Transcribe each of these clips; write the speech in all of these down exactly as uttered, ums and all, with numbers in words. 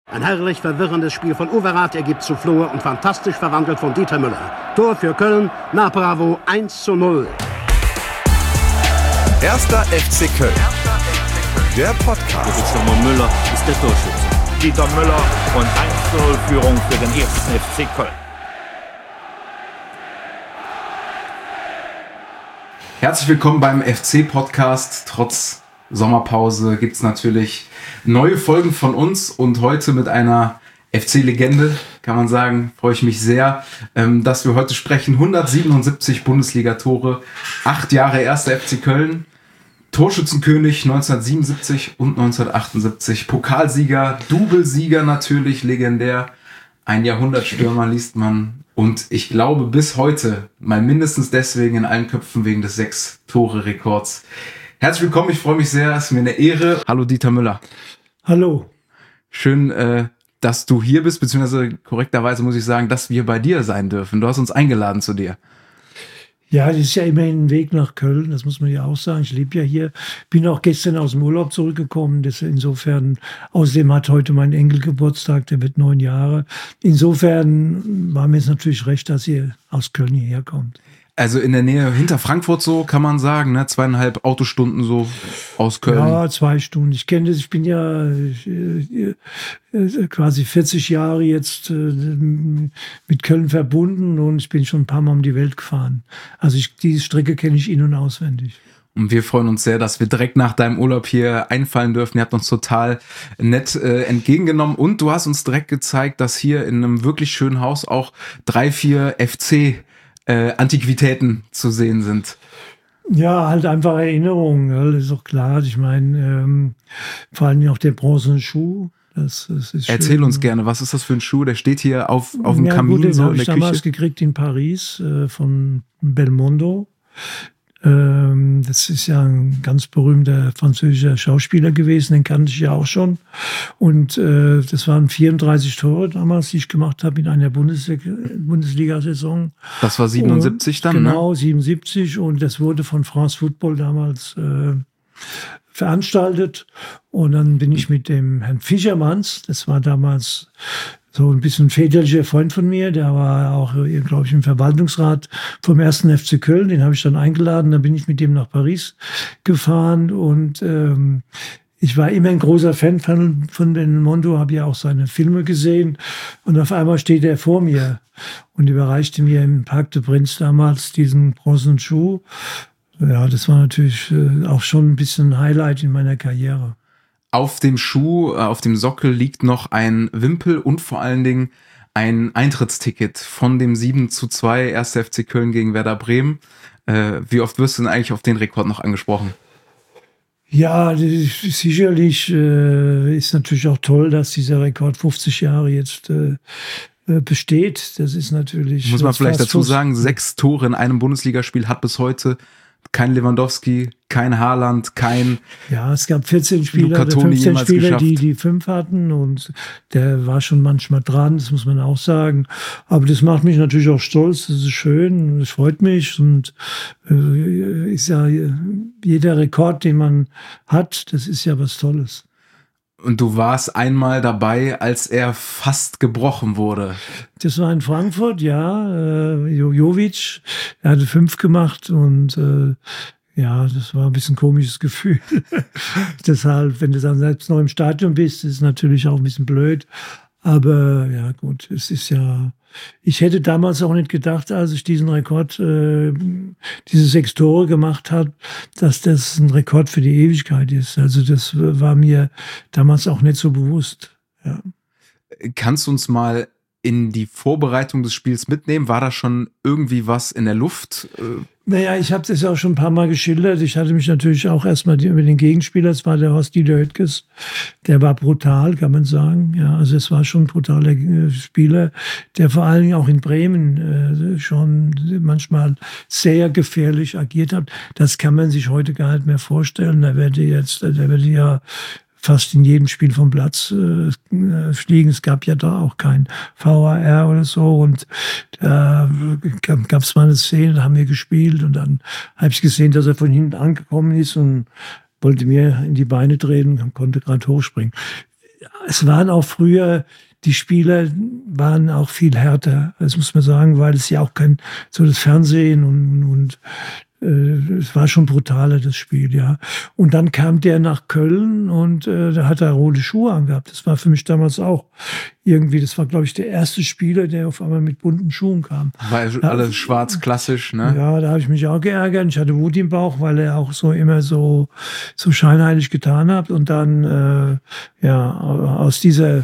Ein herrlich verwirrendes Spiel von Overath ergibt zu Flohe und fantastisch verwandelt von Dieter Müller. Tor für Köln, na bravo, eins zu null. Erster F C Köln. Der Podcast. Jetzt Müller ist der Torschütze. Dieter Müller und eins zu null Führung für den ersten F C Köln. Herzlich willkommen beim F C-Podcast. Trotz Sommerpause gibt es natürlich neue Folgen von uns und heute mit einer F C-Legende, kann man sagen, freue ich mich sehr, dass wir heute sprechen. hundertsiebenundsiebzig Bundesliga-Tore, acht Jahre erster F C Köln, Torschützenkönig neunzehnhundertsiebenundsiebzig und neunzehnhundertachtundsiebzig, Pokalsieger, Doublesieger natürlich, legendär, ein Jahrhundertstürmer liest man und ich glaube bis heute mal mindestens deswegen in allen Köpfen wegen des Sechs-Tore-Rekords. Herzlich willkommen, ich freue mich sehr, es ist mir eine Ehre. Hallo Dieter Müller. Hallo. Schön, äh, dass du hier bist, beziehungsweise korrekterweise muss ich sagen, dass wir bei dir sein dürfen. Du hast uns eingeladen zu dir. Ja, das ist ja immerhin ein Weg nach Köln, das muss man ja auch sagen. Ich lebe ja hier, bin auch gestern aus dem Urlaub zurückgekommen. Das insofern, außerdem hat heute mein Enkel Geburtstag, der wird neun Jahre. Insofern war mir es natürlich recht, dass ihr aus Köln hierher kommt. Also in der Nähe hinter Frankfurt so, kann man sagen, ne? Zweieinhalb Autostunden so aus Köln. Ja, zwei Stunden. Ich kenne das, ich bin ja äh, äh, quasi vierzig Jahre jetzt äh, mit Köln verbunden und ich bin schon ein paar Mal um die Welt gefahren. Also ich, diese Strecke kenne ich in- und auswendig. Und wir freuen uns sehr, dass wir direkt nach deinem Urlaub hier einfallen dürfen. Ihr habt uns total nett äh, entgegengenommen und du hast uns direkt gezeigt, dass hier in einem wirklich schönen Haus auch drei, vier F C Äh, Antiquitäten zu sehen sind. Ja, halt einfach Erinnerungen, ja, das ist doch klar. Ich meine, ähm, vor allem auch der bronzene Schuh. Das, das ist Erzähl schön. uns gerne, was ist das für ein Schuh? Der steht hier auf, auf dem ja, Kamin gut, den so habe in ich der damals Küche. gekriegt in Paris äh, von Belmondo. Ähm, das ist ja ein ganz berühmter französischer Schauspieler gewesen, den kannte ich ja auch schon. Und äh, das waren vierunddreißig Tore damals, die ich gemacht habe in einer Bundes- Bundesliga-Saison. Das war siebenundsiebzig dann, genau, ne? siebenundsiebzig und das wurde von France Football damals äh, veranstaltet. Und dann bin ich mit dem Herrn Fischermanns, das war damals so ein bisschen ein väterlicher Freund von mir, der war auch, glaube ich, im Verwaltungsrat vom ersten F C Köln, den habe ich dann eingeladen, dann bin ich mit dem nach Paris gefahren und ähm, ich war immer ein großer Fan von, von Belmondo, habe ja auch seine Filme gesehen und auf einmal steht er vor mir und überreichte mir im Parc de Prince damals diesen bronzenen Schuh. Ja, das war natürlich äh, auch schon ein bisschen ein Highlight in meiner Karriere. Auf dem Schuh, auf dem Sockel liegt noch ein Wimpel und vor allen Dingen ein Eintrittsticket von dem sieben zu zwei erster F C Köln gegen Werder Bremen. Äh, wie oft wirst du denn eigentlich auf den Rekord noch angesprochen? Ja, sicherlich äh, ist natürlich auch toll, dass dieser Rekord fünfzig Jahre jetzt äh, besteht. Das ist natürlich... Muss man vielleicht dazu fast sagen, sechs Tore in einem Bundesligaspiel hat bis heute kein Lewandowski, kein Haaland, kein Ja, es gab vierzehn Spieler Luca oder Toni fünfzehn jemals Spieler, geschafft. die die fünf hatten und der war schon manchmal dran, das muss man auch sagen. Aber das macht mich natürlich auch stolz, das ist schön, das freut mich und äh, ist ja jeder Rekord, den man hat, das ist ja was Tolles. Und du warst einmal dabei, als er fast gebrochen wurde. Das war in Frankfurt, ja. Äh, Jovic, er hatte fünf gemacht und äh, ja, das war ein bisschen ein komisches Gefühl. Deshalb, wenn du dann selbst noch im Stadion bist, ist es natürlich auch ein bisschen blöd. Aber ja gut, es ist ja... Ich hätte damals auch nicht gedacht, als ich diesen Rekord, äh, diese sechs Tore gemacht habe, dass das ein Rekord für die Ewigkeit ist. Also das war mir damals auch nicht so bewusst. Ja. Kannst du uns mal in die Vorbereitung des Spiels mitnehmen? War da schon irgendwie was in der Luft? Naja, ich habe das ja auch schon ein paar Mal geschildert. Ich hatte mich natürlich auch erstmal über den Gegenspieler, das war der Horst-Dieter Höttges, der war brutal, kann man sagen. Ja, also es war schon ein brutaler äh, Spieler, der vor allen Dingen auch in Bremen äh, schon manchmal sehr gefährlich agiert hat. Das kann man sich heute gar nicht mehr vorstellen. Da werde jetzt, da werde ja fast in jedem Spiel vom Platz äh, fliegen. Es gab ja da auch kein V A R oder so. Und da äh, gab es mal eine Szene, da haben wir gespielt und dann habe ich gesehen, dass er von hinten angekommen ist und wollte mir in die Beine treten und konnte gerade hochspringen. es waren auch früher, die Spieler waren auch viel härter, das muss man sagen, weil es ja auch kein, so das Fernsehen und, und äh, es war schon brutaler, das Spiel, ja. Und dann kam der nach Köln und äh, da hat er rote Schuhe angehabt. Das war für mich damals auch irgendwie, das war, glaube ich, der erste Spieler, der auf einmal mit bunten Schuhen kam. War ja alles schwarz, klassisch, ne? Ja, da habe ich mich auch geärgert. Ich hatte Wut im Bauch, weil er auch so immer so, so scheinheilig getan hat. Und dann, äh, ja, aus dieser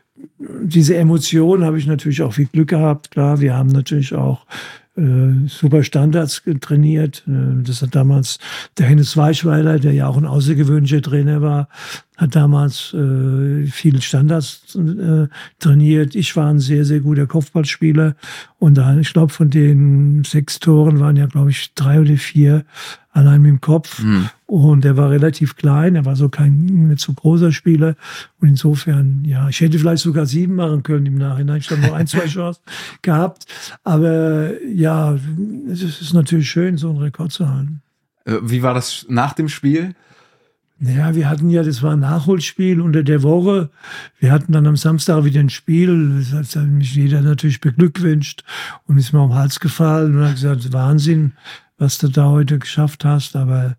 diese Emotion habe ich natürlich auch viel Glück gehabt. Klar, wir haben natürlich auch äh, super Standards trainiert. Das hat damals der Hennes Weichweiler, der ja auch ein außergewöhnlicher Trainer war, hat damals äh, viele Standards äh, trainiert. Ich war ein sehr, sehr guter Kopfballspieler. Und da, ich glaube, von den sechs Toren waren ja, glaube ich, drei oder vier allein mit dem Kopf. Mhm. Und er war relativ klein, er war so kein nicht so großer Spieler. Und insofern, ja, ich hätte vielleicht sogar sieben machen können im Nachhinein. Ich habe noch ein, zwei Chancen gehabt. Aber ja, es ist natürlich schön, so einen Rekord zu halten. Wie war das nach dem Spiel? Naja, wir hatten ja, das war ein Nachholspiel unter der Woche. Wir hatten dann am Samstag wieder ein Spiel. Das hat mich jeder natürlich beglückwünscht und ist mir um den Hals gefallen und hat gesagt, Wahnsinn, was du da heute geschafft hast. Aber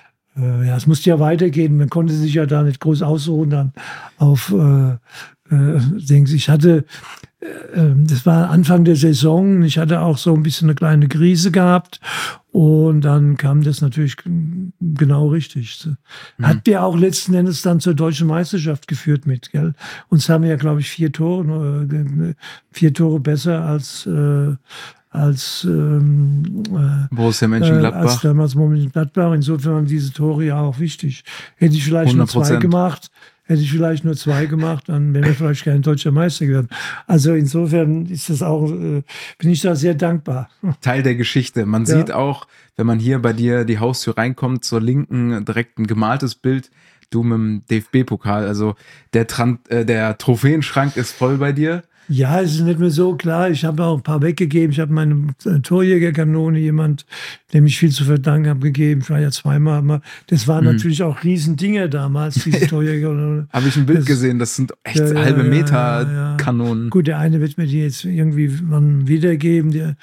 äh, ja, es musste ja weitergehen. Man konnte sich ja da nicht groß ausruhen dann auf, äh, äh, denke ich, hatte, äh, das war Anfang der Saison. Ich hatte auch so ein bisschen eine kleine Krise gehabt. Und dann kam das natürlich genau richtig. Hat ja auch letzten Endes dann zur deutschen Meisterschaft geführt mit, gell? Uns haben ja, glaube ich, vier Tore, vier Tore besser als, äh, als, ähm, Borussia Mönchengladbach. Äh, als damals Mönchengladbach. Insofern waren diese Tore ja auch wichtig. Hätte ich vielleicht hundert Prozent nur zwei gemacht, hätte ich vielleicht nur zwei gemacht, dann wäre wir vielleicht kein deutscher Meister geworden. Also insofern ist das auch, äh, bin ich da sehr dankbar. Teil der Geschichte. Man Ja. sieht auch, wenn man hier bei dir die Haustür reinkommt, zur Linken direkt ein gemaltes Bild, du mit dem D F B-Pokal. Also der, Tran äh, der Trophäenschrank ist voll bei dir. Ja, es ist nicht mehr so klar. Ich habe auch ein paar weggegeben. Ich habe meine äh, Torjägerkanone, jemand, dem ich viel zu verdanken habe, gegeben. Ich war ja zweimal. Mal. Das waren Mhm. natürlich auch Riesendinger damals, diese Torjägerkanone. Habe ich ein Bild Das- gesehen, das sind echt Ja, ja, halbe ja, Meter ja, ja. Kanonen. Gut, der eine wird mir die jetzt irgendwie wann wiedergeben, der,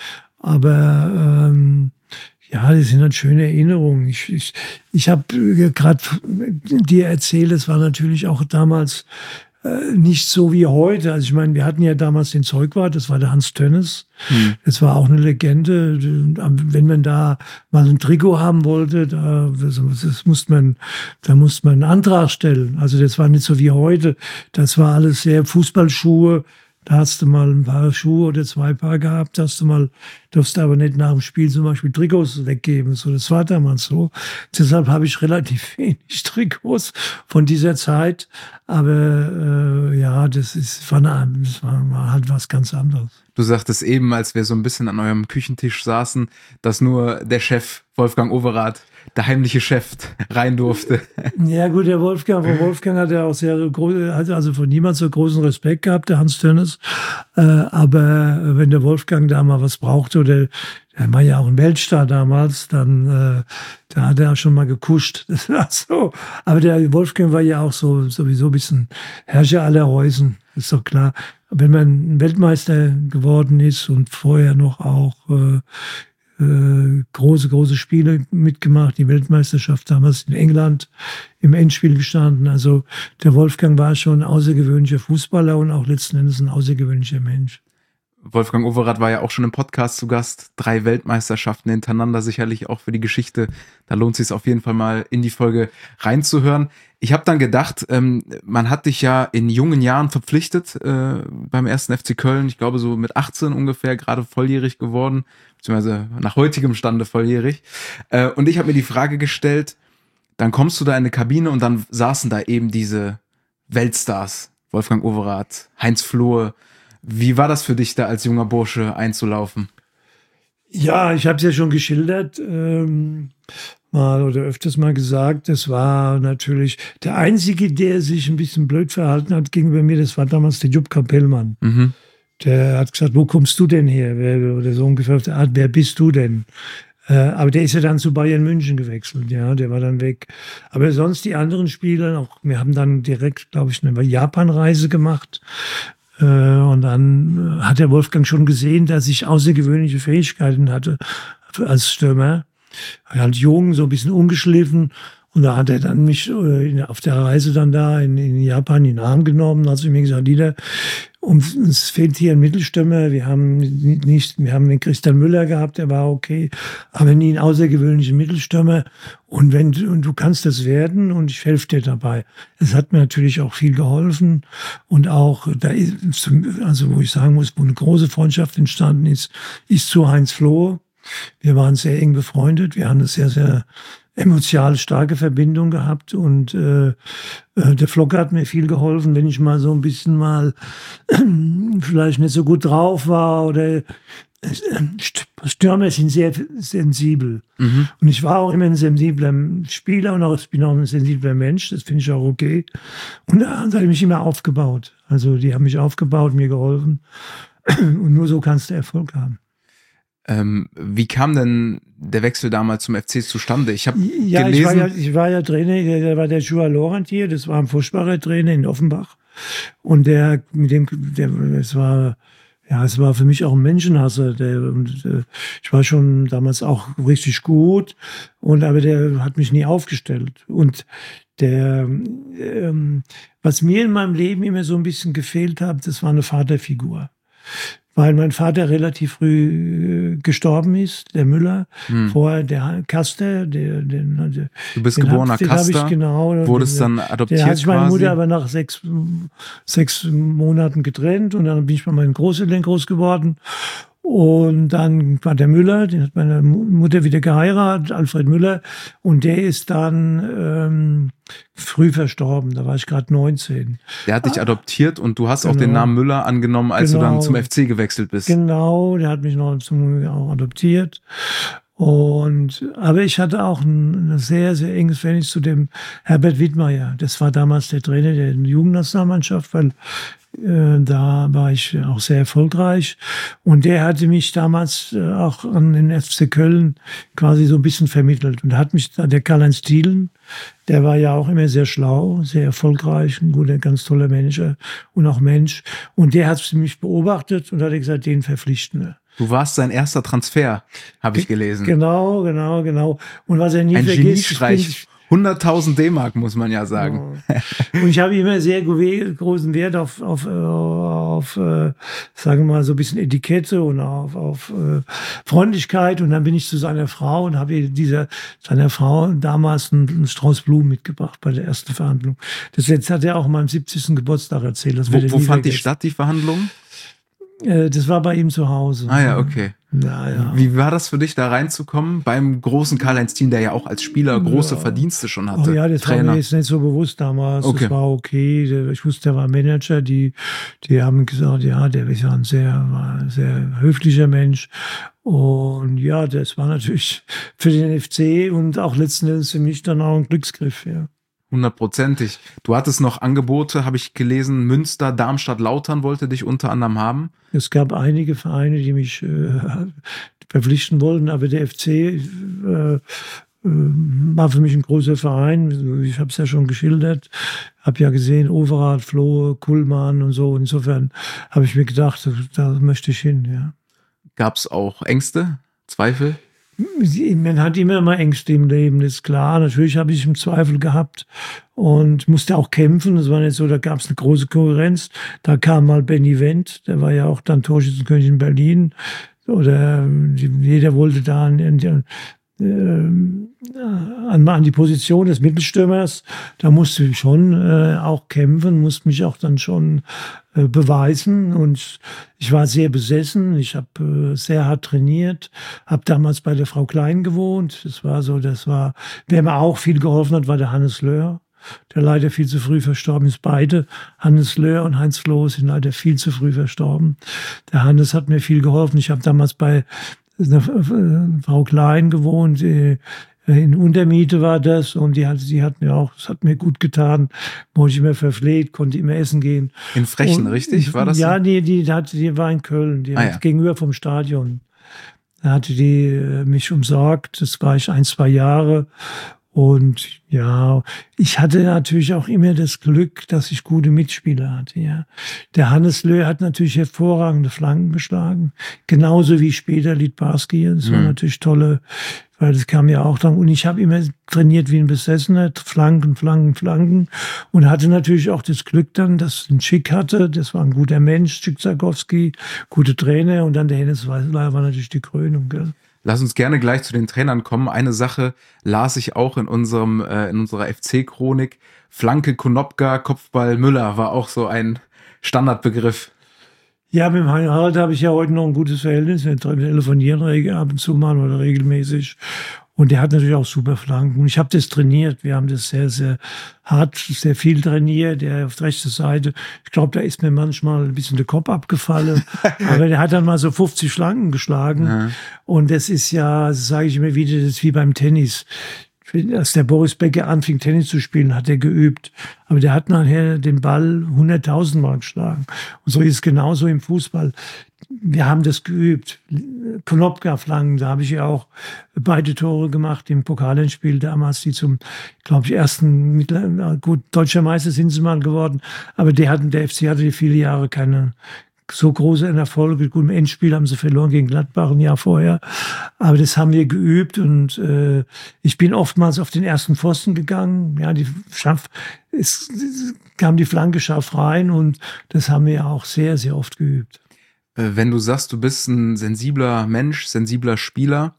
aber ähm, ja, das sind halt schöne Erinnerungen. Ich, ich, ich habe gerade dir erzählt, es war natürlich auch damals äh, nicht so wie heute. Also ich meine, wir hatten ja damals den Zeugwart, das war der Hans Tönnes. Hm. Das war auch eine Legende. Wenn man da mal ein Trikot haben wollte, da, das, das musste man, da musste man einen Antrag stellen. Also das war nicht so wie heute. Das war alles sehr Fußballschuhe. Da hast du mal ein paar Schuhe oder zwei Paar gehabt, hast du mal, darfst du aber nicht nach dem Spiel zum Beispiel Trikots weggeben. So, das war damals so. Deshalb habe ich relativ wenig Trikots von dieser Zeit. Aber äh, ja, das ist war, eine, das war, war halt was ganz anderes. Du sagtest eben, als wir so ein bisschen an eurem Küchentisch saßen, dass nur der Chef, Wolfgang Overath, der heimliche Chef, rein durfte. Ja gut, der Wolfgang, von Wolfgang hat er auch sehr groß, hat also von niemand so großen Respekt gehabt, der Hans Tönnes. Äh, aber wenn der Wolfgang da mal was brauchte, oder der war ja auch ein Weltstar damals, dann äh, da hat er schon mal gekuscht. Das war so. Aber der Wolfgang war ja auch so sowieso ein bisschen Herrscher aller Reusen, ist doch klar. Wenn man Weltmeister geworden ist und vorher noch auch äh, Äh, große, große Spiele mitgemacht, die Weltmeisterschaft damals in England im Endspiel gestanden. Also der Wolfgang war schon ein außergewöhnlicher Fußballer und auch letzten Endes ein außergewöhnlicher Mensch. Wolfgang Overath war ja auch schon im Podcast zu Gast. Drei Weltmeisterschaften hintereinander, sicherlich auch für die Geschichte. Da lohnt es sich auf jeden Fall mal in die Folge reinzuhören. Ich habe dann gedacht, ähm, man hat dich ja in jungen Jahren verpflichtet äh, beim ersten F C Köln. Ich glaube so mit achtzehn ungefähr, gerade volljährig geworden, beziehungsweise nach heutigem Stande volljährig. Äh, und ich habe mir die Frage gestellt, dann kommst du da in eine Kabine und dann saßen da eben diese Weltstars. Wolfgang Overath, Heinz Flohe. Wie war das für dich, da als junger Bursche einzulaufen? Ja, ich habe es ja schon geschildert, ähm, mal oder öfters mal gesagt, das war natürlich der Einzige, der sich ein bisschen blöd verhalten hat gegenüber mir, das war damals der Jupp Kapellmann. Mhm. Der hat gesagt, wo kommst du denn her? Wer, oder so ungefähr auf der Art, wer bist du denn? Äh, aber der ist ja dann zu Bayern München gewechselt, ja, der war dann weg. Aber sonst die anderen Spieler, auch, wir haben dann direkt, glaube ich, eine Japan-Reise gemacht. Äh, und dann hat der Wolfgang schon gesehen, dass ich außergewöhnliche Fähigkeiten hatte als Stürmer. Halt jung, so ein bisschen ungeschliffen. Und da hat er dann mich äh, auf der Reise dann da in, in Japan in den Arm genommen. Da hat sie mir gesagt, Dieter, uns fehlt hier ein Mittelstürmer. Wir haben nicht, wir haben den Christian Müller gehabt, der war okay, aber nie einen außergewöhnlichen Mittelstürmer. Und wenn und du kannst das werden und ich helfe dir dabei. Es hat mir natürlich auch viel geholfen und auch da ist, also wo ich sagen muss, wo eine große Freundschaft entstanden ist, ist zu Heinz Flohe. Wir waren sehr eng befreundet. Wir haben eine sehr, sehr emotional starke Verbindung gehabt und äh, äh, der Flocke hat mir viel geholfen, wenn ich mal so ein bisschen mal äh, vielleicht nicht so gut drauf war oder äh, Stürmer sind sehr sensibel. Mhm. Und ich war auch immer ein sensibler Spieler und auch, ich bin auch ein sensibler Mensch, das finde ich auch okay. Und da hat er mich immer aufgebaut. Also die haben mich aufgebaut, mir geholfen und nur so kannst du Erfolg haben. Ähm, wie kam denn der Wechsel damals zum F C zustande? Ich habe ja, gelesen... Ich war ja, ich war ja Trainer, der war der Joao Laurentier, das war ein Fußballertrainer in Offenbach. Und der, mit dem, der, das war, ja, es war für mich auch ein Menschenhasser. Der, und, äh, ich war schon damals auch richtig gut, und aber der hat mich nie aufgestellt. Und der, ähm, was mir in meinem Leben immer so ein bisschen gefehlt hat, das war eine Vaterfigur. Weil mein Vater relativ früh äh, gestorben ist, der Müller. Hm. Vorher der Kaster, der, den, der du bist geborener Kaster, genau, wurdest den, dann adoptiert der hat sich meine quasi. Mutter aber nach sechs, sechs Monaten getrennt, und dann bin ich bei meinen Großeltern groß geworden. Und dann war der Müller, den hat meine Mutter wieder geheiratet, Alfred Müller, und der ist dann ähm, früh verstorben, da war ich gerade neunzehn. Der hat dich ah, adoptiert und du hast genau. auch den Namen Müller angenommen, als genau. du dann zum F C gewechselt bist. Genau, der hat mich noch zum, auch adoptiert. Und, aber ich hatte auch ein, ein sehr, sehr enges Verhältnis zu dem Herbert Wittmeier. Das war damals der Trainer der Jugendnationalmannschaft, weil äh, da war ich auch sehr erfolgreich. Und der hatte mich damals äh, auch an den F C Köln quasi so ein bisschen vermittelt. Und da hat mich der Karl-Heinz Thielen, der war ja auch immer sehr schlau, sehr erfolgreich, ein guter, ganz toller Manager und auch Mensch. Und der hat mich beobachtet und hat gesagt, den verpflichten wir. Du warst sein erster Transfer, habe ich gelesen. Genau, genau, genau. Und was er nie Ein vergisst, Geniestreich. hunderttausend D-Mark, muss man ja sagen. Ja. Und ich habe immer sehr großen Wert auf, auf, auf, auf sagen wir mal, so ein bisschen Etikette und auf, auf Freundlichkeit. Und dann bin ich zu seiner Frau und habe dieser, seiner Frau damals einen Strauß Blumen mitgebracht bei der ersten Verhandlung. Das letzte hat er auch mal am siebzigsten Geburtstag erzählt. Das wo wo fand die statt, die Verhandlung? Das war bei ihm zu Hause. Ah ja, okay. Ja, ja. Wie war das für dich, da reinzukommen beim großen Karl-Heinz Thielen, der ja auch als Spieler große ja. Verdienste schon hatte? Oh ja, das Trainer. war mir jetzt nicht so bewusst damals. Okay. Das war okay. Ich wusste, der war Manager. Die, die haben gesagt, ja, der ist ja ein sehr, war ein sehr höflicher Mensch. Und ja, das war natürlich für den F C und auch letzten Endes für mich dann auch ein Glücksgriff, ja. Hundertprozentig. Du hattest noch Angebote, habe ich gelesen, Münster, Darmstadt, Lautern wollte dich unter anderem haben. Es gab einige Vereine, die mich äh, verpflichten wollten, aber der F C äh, äh, war für mich ein großer Verein. Ich habe es ja schon geschildert, habe ja gesehen, Overath, Flohe, Kuhlmann und so. Insofern habe ich mir gedacht, da möchte ich hin. Ja. Gab es auch Ängste, Zweifel? Man hat immer mal Ängste im Leben, das ist klar. Natürlich habe ich im Zweifel gehabt und musste auch kämpfen. Das war nicht so, da gab es eine große Konkurrenz. Da kam mal Benny Wendt, der war ja auch dann Torschützenkönig in Berlin. Oder jeder wollte da an, an, an, an die Position des Mittelstürmers. Da musste ich schon äh, auch kämpfen, musste mich auch dann schon äh, beweisen. Und ich war sehr besessen. Ich habe äh, sehr hart trainiert, habe damals bei der Frau Klein gewohnt. Das war so, das war, wer mir auch viel geholfen hat, war der Hannes Löhr, der leider viel zu früh verstorben ist. Beide, Hannes Löhr und Heinz Flohe, sind leider viel zu früh verstorben. Der Hannes hat mir viel geholfen. Ich habe damals bei einer Frau Klein gewohnt, in Untermiete war das, und die hat, die hat mir auch, das hat mir gut getan, wurde ich immer verpflegt, konnte immer essen gehen. In Frechen, und, richtig? War das? Ja, so? die, die, hat, die war in Köln, die ah, hat ja. gegenüber vom Stadion. Da hatte die äh, mich umsorgt. Das war ich ein, zwei Jahre. Und ja, ich hatte natürlich auch immer das Glück, dass ich gute Mitspieler hatte. Ja, der Hannes Löh hat natürlich hervorragende Flanken geschlagen, genauso wie später Littbarski. Das war mhm. natürlich tolle, weil das kam ja auch dann. Und ich habe immer trainiert wie ein Besessener, Flanken, Flanken, Flanken. Und hatte natürlich auch das Glück dann, dass ein Schick hatte. Das war ein guter Mensch, Schick Zarkowski, gute Trainer. Und dann der Hennes Weißler war natürlich die Krönung, gell? Lass uns gerne gleich zu den Trainern kommen. Eine Sache las ich auch in unserem äh, in unserer F C-Chronik. Flanke Konopka, Kopfball Müller war auch so ein Standardbegriff. Ja, mit dem Harald habe ich ja heute noch ein gutes Verhältnis. Wir telefonieren ab und zu mal oder regelmäßig. Und der hat natürlich auch super Flanken. Und ich habe das trainiert. Wir haben das sehr, sehr hart, sehr viel trainiert. Der auf der rechten Seite, ich glaube, da ist mir manchmal ein bisschen der Kopf abgefallen. Aber der hat dann mal so fünfzig Flanken geschlagen. Ja. Und das ist ja, das sage ich immer wieder, das ist wie beim Tennis. Als der Boris Becker anfing, Tennis zu spielen, hat er geübt. Aber der hat nachher den Ball hunderttausend Mal geschlagen. Und so ist es genauso im Fußball. Wir haben das geübt. Konopka-Flanken, da habe ich ja auch beide Tore gemacht im Pokalendspiel damals, die zum, glaube ich, ersten, gut, deutscher Meister sind sie mal geworden. Aber der hatten, der F C hatte viele Jahre keine so große Erfolge. Gut, im Endspiel haben sie verloren gegen Gladbach ein Jahr vorher. Aber das haben wir geübt und äh, ich bin oftmals auf den ersten Pfosten gegangen. Ja, die scharf, es, es kam die Flanke scharf rein und das haben wir auch sehr, sehr oft geübt. Wenn du sagst, du bist ein sensibler Mensch, sensibler Spieler,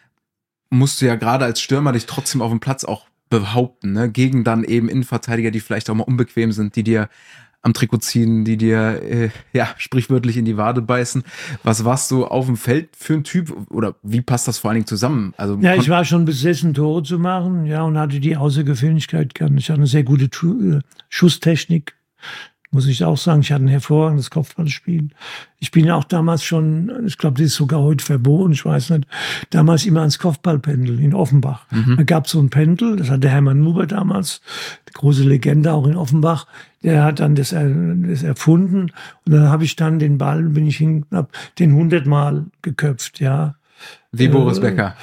musst du ja gerade als Stürmer dich trotzdem auf dem Platz auch behaupten, ne? Gegen dann eben Innenverteidiger, die vielleicht auch mal unbequem sind, die dir am Trikot ziehen, die dir, äh, ja, sprichwörtlich in die Wade beißen. Was warst du auf dem Feld für ein Typ? Oder wie passt das vor allen Dingen zusammen? Also, ja, ich war schon besessen, Tore zu machen, ja, und hatte die Außergewöhnlichkeit. Ich hatte eine sehr gute Schusstechnik. Muss ich auch sagen, ich hatte ein hervorragendes Kopfballspiel. Ich bin ja auch damals schon, ich glaube, das ist sogar heute verboten, ich weiß nicht, damals immer ans Kopfballpendel in Offenbach. Mhm. Da gab es so ein Pendel, das hat der Hermann Nuber damals, die große Legende auch in Offenbach, der hat dann das, das erfunden und dann habe ich dann den Ball, bin ich hin, hab den hundertmal geköpft, ja. Wie Boris Becker.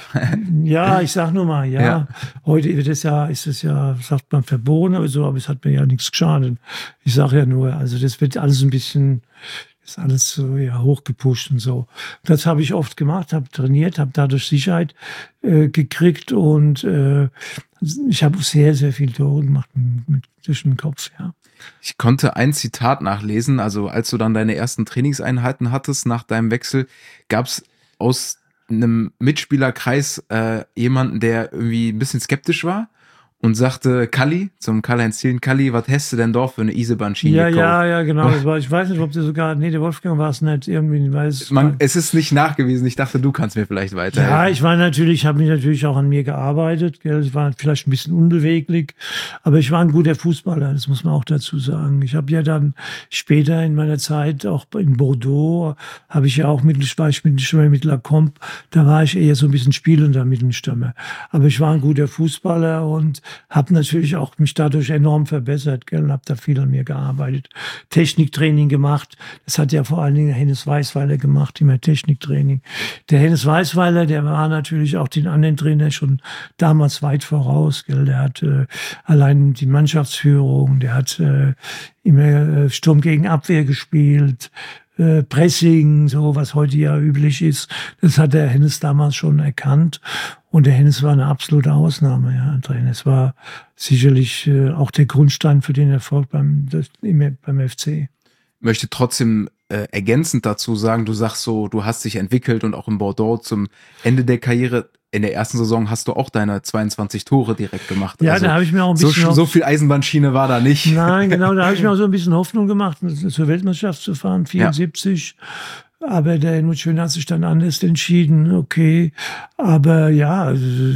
Ja, ich sag nur mal, ja. ja. Heute wird es ja, ist es ja, sagt man verboten, aber so, aber es hat mir ja nichts geschadet. Ich sage ja nur, also das wird alles ein bisschen, ist alles so ja hochgepusht und so. Das habe ich oft gemacht, habe trainiert, habe dadurch Sicherheit äh, gekriegt und äh, ich habe sehr, sehr viel Tore gemacht mit, mit durch den Kopf, ja. Ich konnte ein Zitat nachlesen, also als du dann deine ersten Trainingseinheiten hattest nach deinem Wechsel, gab es aus einem Mitspielerkreis äh, jemanden, der irgendwie ein bisschen skeptisch war und sagte, Kalli, zum Karl-Heinz Thielen, Kalli, was hast du denn da für eine Eisenbahnschiene ja, gekauft? Ja, ja, genau. Das war, ich weiß nicht, ob der sogar, nee, der Wolfgang war es nicht, irgendwie, weiß Man, es ist nicht nachgewiesen. Ich dachte, du kannst mir vielleicht weiterhelfen. Ja, ich war natürlich, habe mich natürlich auch an mir gearbeitet. Gell. Ich war vielleicht ein bisschen unbeweglich, aber ich war ein guter Fußballer, das muss man auch dazu sagen. Ich habe ja dann später in meiner Zeit, auch in Bordeaux, habe ich ja auch mit, war ich mit, mit Lacombe, da war ich eher so ein bisschen spielender Mittelstürmer. Aber ich war ein guter Fußballer und habe natürlich auch mich dadurch enorm verbessert, gell, habe da viel an mir gearbeitet, Techniktraining gemacht. Das hat ja vor allen Dingen Hennes Weißweiler gemacht, immer Techniktraining. Der Hennes Weißweiler, der war natürlich auch den anderen Trainer schon damals weit voraus, gell. Der hat äh, allein die Mannschaftsführung, der hat äh, immer äh, Sturm gegen Abwehr gespielt, äh, Pressing, so was heute ja üblich ist. Das hat der Hennes damals schon erkannt. Und der Hennes war eine absolute Ausnahme, ja, Trainer. Es war sicherlich äh, auch der Grundstein für den Erfolg beim, das, beim F C. Ich möchte trotzdem äh, ergänzend dazu sagen, du sagst so, du hast dich entwickelt und auch in Bordeaux zum Ende der Karriere. In der ersten Saison hast du auch deine zweiundzwanzig Tore direkt gemacht. Ja, also da habe ich mir auch ein bisschen... So, so viel Eisenbahnschiene war da nicht. Nein, genau, da habe ich mir auch so ein bisschen Hoffnung gemacht, zur Weltmeisterschaft zu fahren, vierundsiebzig. Ja. Aber der Helmut Schön hat sich dann anders entschieden, okay. Aber ja,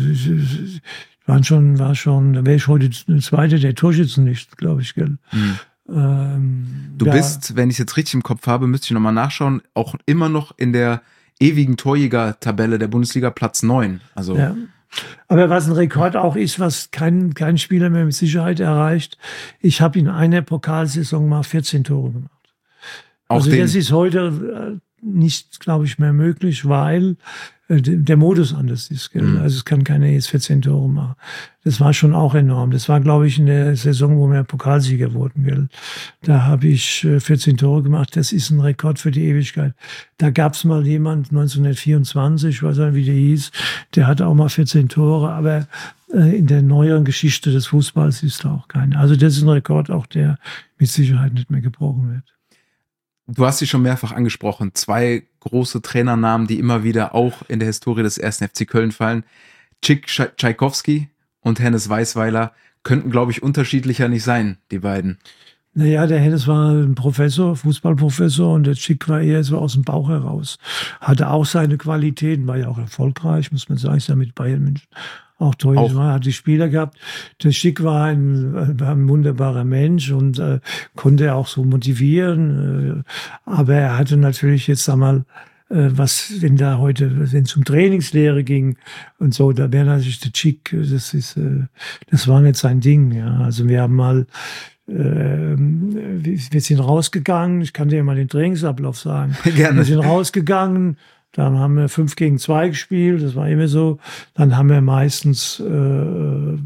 waren schon, war schon, da wäre ich heute eine zweite der Torschützenliste, glaube ich, gell. Mhm. Ähm, du ja. bist, wenn ich jetzt richtig im Kopf habe, müsste ich nochmal nachschauen, auch immer noch in der ewigen Torjäger-Tabelle der Bundesliga Platz neun. Also. Ja. Aber was ein Rekord auch ist, was kein, kein Spieler mehr mit Sicherheit erreicht, ich habe in einer Pokalsaison mal vierzehn Tore gemacht. Auch also den, das ist heute nicht, glaube ich, mehr möglich, weil äh, der Modus anders ist. Gell? Mhm. Also es kann keiner jetzt vierzehn Tore machen. Das war schon auch enorm. Das war, glaube ich, in der Saison, wo wir Pokalsieger wurden. Gell? Da habe ich äh, vierzehn Tore gemacht. Das ist ein Rekord für die Ewigkeit. Da gab es mal jemand, neunzehnhundertvierundzwanzig, ich weiß nicht, wie der hieß, der hatte auch mal vierzehn Tore, aber äh, in der neueren Geschichte des Fußballs ist da auch keiner. Also das ist ein Rekord, auch der mit Sicherheit nicht mehr gebrochen wird. Du hast sie schon mehrfach angesprochen. Zwei große Trainernamen, die immer wieder auch in der Historie des ersten F C Köln fallen. Chick Tschaikowski und Hennes Weisweiler könnten, glaube ich, unterschiedlicher nicht sein, die beiden. Naja, der Hennes war ein Professor, Fußballprofessor, und der Chick war eher so aus dem Bauch heraus. Hatte auch seine Qualitäten, war ja auch erfolgreich, muss man sagen, ist ja mit Bayern München auch toll, auch. Hat die Spieler gehabt. Der Schick war ein, war ein wunderbarer Mensch und äh, konnte auch so motivieren. Äh, aber er hatte natürlich jetzt einmal, äh, was, wenn da heute, wenn es um Trainingslehre ging und so, da wäre natürlich der Schick, das ist, äh, das war nicht sein Ding. Ja, also wir haben mal, äh, wir sind rausgegangen. Ich kann dir mal den Trainingsablauf sagen. Gerne. Wir sind rausgegangen. Dann haben wir fünf gegen zwei gespielt, das war immer so. Dann haben wir meistens äh,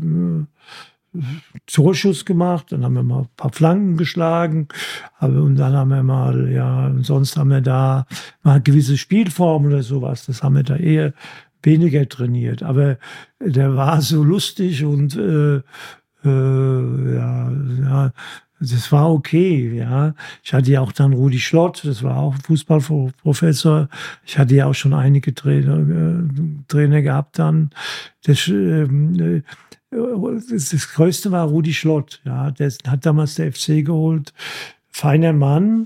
Torschuss gemacht, dann haben wir mal ein paar Flanken geschlagen. Aber, und dann haben wir mal, ja, sonst haben wir da mal gewisse Spielformen oder sowas. Das haben wir da eher weniger trainiert. Aber der war so lustig und äh, äh, ja, ja, das war okay, ja. Ich hatte ja auch dann Rudi Schlott, das war auch Fußballprofessor. Ich hatte ja auch schon einige Trainer, äh, Trainer gehabt dann. Das, äh, das, das Größte war Rudi Schlott, ja. Der hat damals der F C geholt. Feiner Mann.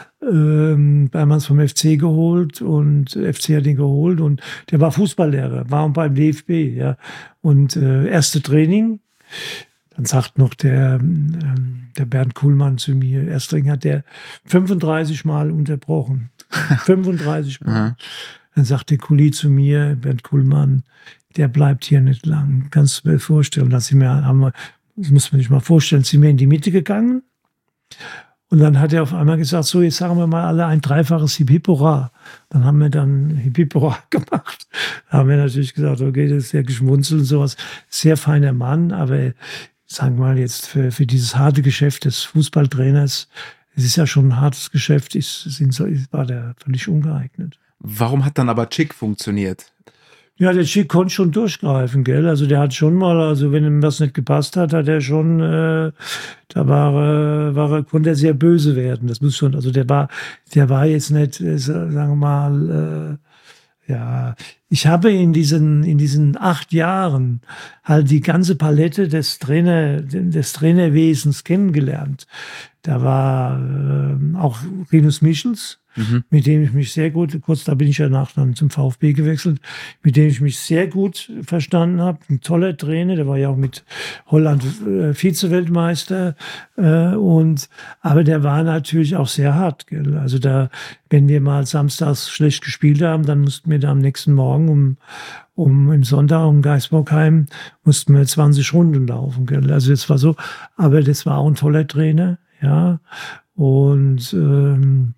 Ähm, damals vom F C geholt und F C hat ihn geholt und der war Fußballlehrer, war beim D F B, ja. Und äh, erste Training, dann sagt noch der, ähm, der Bernd Kuhlmann zu mir, Erstring hat der fünfunddreißig Mal unterbrochen. fünfunddreißig Mal. Dann sagt der Kuli zu mir, Bernd Kuhlmann, der bleibt hier nicht lang. Kannst du mir vorstellen, dass sie mir, haben wir, das muss man sich mal vorstellen, sind wir in die Mitte gegangen. Und dann hat er auf einmal gesagt, so, jetzt sagen wir mal alle ein dreifaches Hip Hip Hurra. Dann haben wir dann Hip Hip Hurra gemacht. Da haben wir natürlich gesagt, okay, das ist sehr geschmunzelt und sowas. Sehr feiner Mann, aber sagen wir mal jetzt für, für dieses harte Geschäft des Fußballtrainers, es ist ja schon ein hartes Geschäft, ist, sind so, war der völlig ungeeignet. Warum hat dann aber Chick funktioniert? Ja, der Chick konnte schon durchgreifen, gell? Also der hat schon mal, also wenn ihm was nicht gepasst hat, hat er schon, äh, da war, äh, war er, konnte er sehr böse werden. Das muss schon, also der war, der war jetzt nicht, äh, sagen wir mal, äh, ja, ich habe in diesen, in diesen acht Jahren halt die ganze Palette des Trainer, des Trainerwesens kennengelernt. Da war äh, auch Rinus Michels, mhm. mit dem ich mich sehr gut, kurz da bin ich danach dann zum VfB gewechselt, mit dem ich mich sehr gut verstanden habe. Ein toller Trainer, der war ja auch mit Holland äh, Vize-Weltmeister. Äh, und, aber der war natürlich auch sehr hart. Gell? Also da, wenn wir mal samstags schlecht gespielt haben, dann mussten wir da am nächsten Morgen um, um im Sonntag um Geisbockheim mussten wir zwanzig Runden laufen. Gell? Also das war so, aber das war auch ein toller Trainer. Ja, und ähm,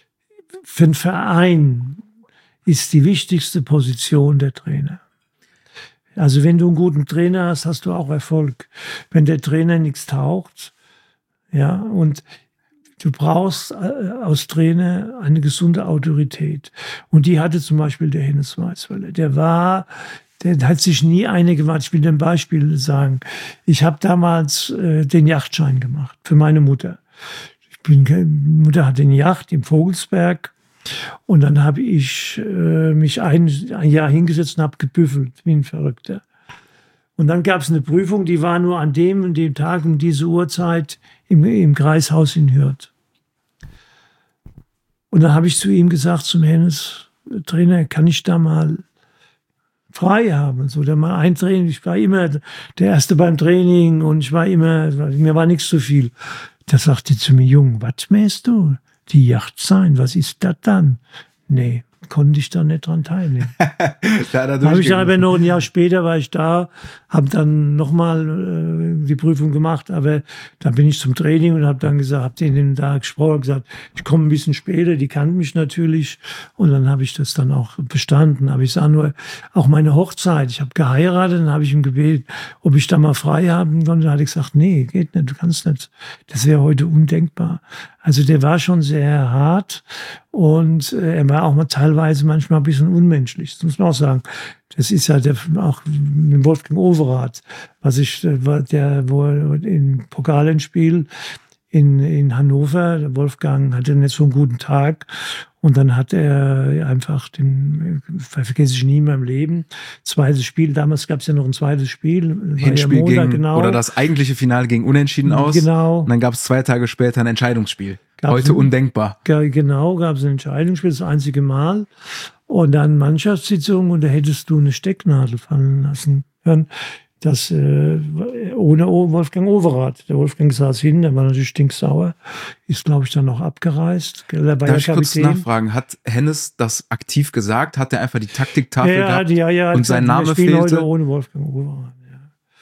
für einen Verein ist die wichtigste Position der Trainer. Also wenn du einen guten Trainer hast, hast du auch Erfolg. Wenn der Trainer nichts taugt, ja, und du brauchst äh, als Trainer eine gesunde Autorität. Und die hatte zum Beispiel der Hennes Weisweiler. Der war, der hat sich nie eine gemacht. Ich will dir ein Beispiel sagen. Ich habe damals äh, den Yachtschein gemacht für meine Mutter. Ich bin, Mutter hatte eine Yacht im Vogelsberg. Und dann habe ich äh, mich ein, ein Jahr hingesetzt und habe gebüffelt, wie ein Verrückter. Und dann gab es eine Prüfung, die war nur an dem und dem Tag um diese Uhrzeit im, im Kreishaus in Hürth. Und dann habe ich zu ihm gesagt, zum Hennes, Trainer, kann ich da mal frei haben, so, da mal eintraining. Ich war immer der Erste beim Training und ich war immer, mir war nichts zu viel. Da sagte zu mir, Jung, was mähst du? Die Yacht sein, was ist das dann? Nee, konnte ich da nicht dran teilnehmen. Da hat er habe ich dann aber durchgerufen. noch ein Jahr später war ich da, habe dann nochmal äh, die Prüfung gemacht, aber da bin ich zum Training und habe dann gesagt, habe denen da gesprochen, gesagt, ich komme ein bisschen später, die kannten mich natürlich und dann habe ich das dann auch bestanden. Aber ich sage nur, auch meine Hochzeit, ich habe geheiratet, dann habe ich ihm gebeten, ob ich da mal frei haben konnte. Da hat er gesagt, nee, geht nicht, du kannst nicht. Das wäre heute undenkbar. Also der war schon sehr hart und äh, er war auch mal teilweise manchmal ein bisschen unmenschlich, das muss man auch sagen. Das ist ja der, auch mit Wolfgang Overath, was ich, äh, der, wo er im Pokalendspiel in, in Hannover, der Wolfgang hatte nicht so einen guten Tag und dann hat er einfach den, vergesse ich nie in meinem Leben, zweites Spiel, damals gab es ja noch ein zweites Spiel. Hinspiel ja Montag, ging, genau. oder das eigentliche Finale ging unentschieden aus. Genau. Und dann gab es zwei Tage später ein Entscheidungsspiel. Gab's Heute ein, undenkbar. Genau, gab es ein Entscheidungsspiel, das einzige Mal. Und dann Mannschaftssitzung und da hättest du eine Stecknadel fallen lassen können. Das äh, ohne Wolfgang Overath. Der Wolfgang saß hin, der war natürlich stinksauer. Ist, glaube ich, dann noch abgereist. Der war Darf ja ich kurz Kapitän. nachfragen, hat Hennes das aktiv gesagt? Hat er einfach die Taktiktafel Ja, gehabt ja, ja, und sein Name wir spielen fehlte? heute ohne Wolfgang Overath. Ja.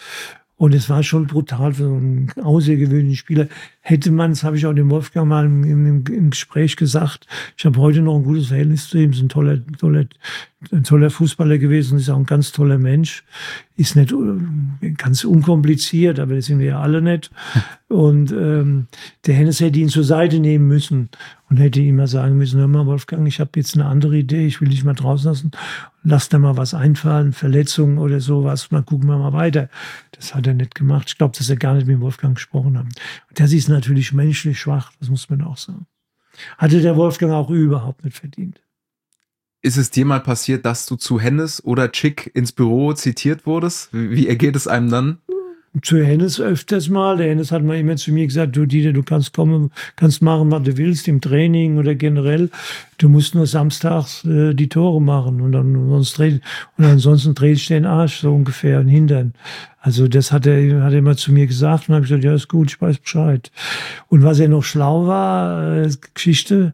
Und es war schon brutal für so einen außergewöhnlichen Spieler. Hätte man, das habe ich auch dem Wolfgang mal im, im, im Gespräch gesagt, ich habe heute noch ein gutes Verhältnis zu ihm, ist ein toller, toller, ein toller Fußballer gewesen, ist auch ein ganz toller Mensch, ist nicht ganz unkompliziert, aber das sind wir ja alle nicht. Und ähm, der Hennes hätte ihn zur Seite nehmen müssen und hätte ihm mal sagen müssen, hör mal Wolfgang, ich habe jetzt eine andere Idee, ich will dich mal draußen lassen, lass da mal was einfallen, Verletzungen oder sowas, mal gucken wir mal weiter. Das hat er nicht gemacht. Ich glaube, dass er gar nicht mit dem Wolfgang gesprochen hat. Und das ist natürlich menschlich schwach, das muss man auch sagen. Hatte der Wolfgang auch überhaupt nicht verdient. Ist es dir mal passiert, dass du zu Hennes oder Chick ins Büro zitiert wurdest? Wie ergeht es einem dann? Zu Hennes öfters mal. Der Hennes hat mal immer zu mir gesagt, du Dieter, du kannst kommen, kannst machen, was du willst, im Training oder generell. Du musst nur samstags äh, die Tore machen und dann sonst dreh, und ansonsten drehst du den Arsch so ungefähr und Hintern. Also das hat er, hat er immer zu mir gesagt und habe ich gesagt, ja ist gut, ich weiß Bescheid. Und was er noch schlau war, äh, Geschichte,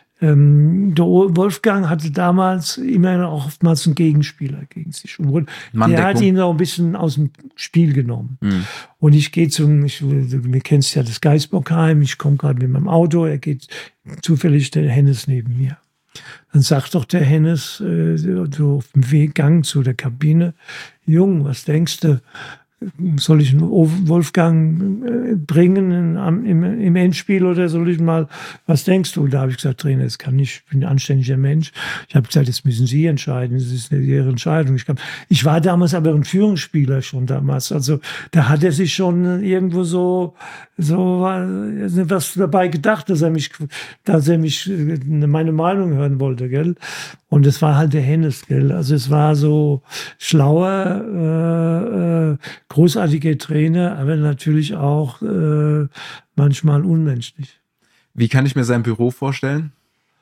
Ähm, der Wolfgang hatte damals immer auch oftmals einen Gegenspieler gegen sich. Und der hat ihn auch ein bisschen aus dem Spiel genommen. Mhm. Und ich gehe zum, ich, wir kennen ja das Geisbockheim, ich komme gerade mit meinem Auto, er geht zufällig der Hennes neben mir. Dann sagt doch der Hennes, äh, so auf dem Weggang zu der Kabine, Jung, was denkst du? Soll ich einen Wolfgang bringen im, im Endspiel oder soll ich mal, was denkst du? Und da habe ich gesagt, Trainer, das kann nicht, ich bin ein anständiger Mensch. Ich habe gesagt, das müssen Sie entscheiden, das ist Ihre Entscheidung. Ich, glaub, ich war damals aber ein Führungsspieler schon damals, also da hat er sich schon irgendwo so, so was dabei gedacht, dass er mich, dass er mich meine Meinung hören wollte, gell? Und es war halt der Hennes, gell? Also es war so schlauer, äh, äh, großartiger Trainer, aber natürlich auch äh, manchmal unmenschlich. Wie kann ich mir sein Büro vorstellen?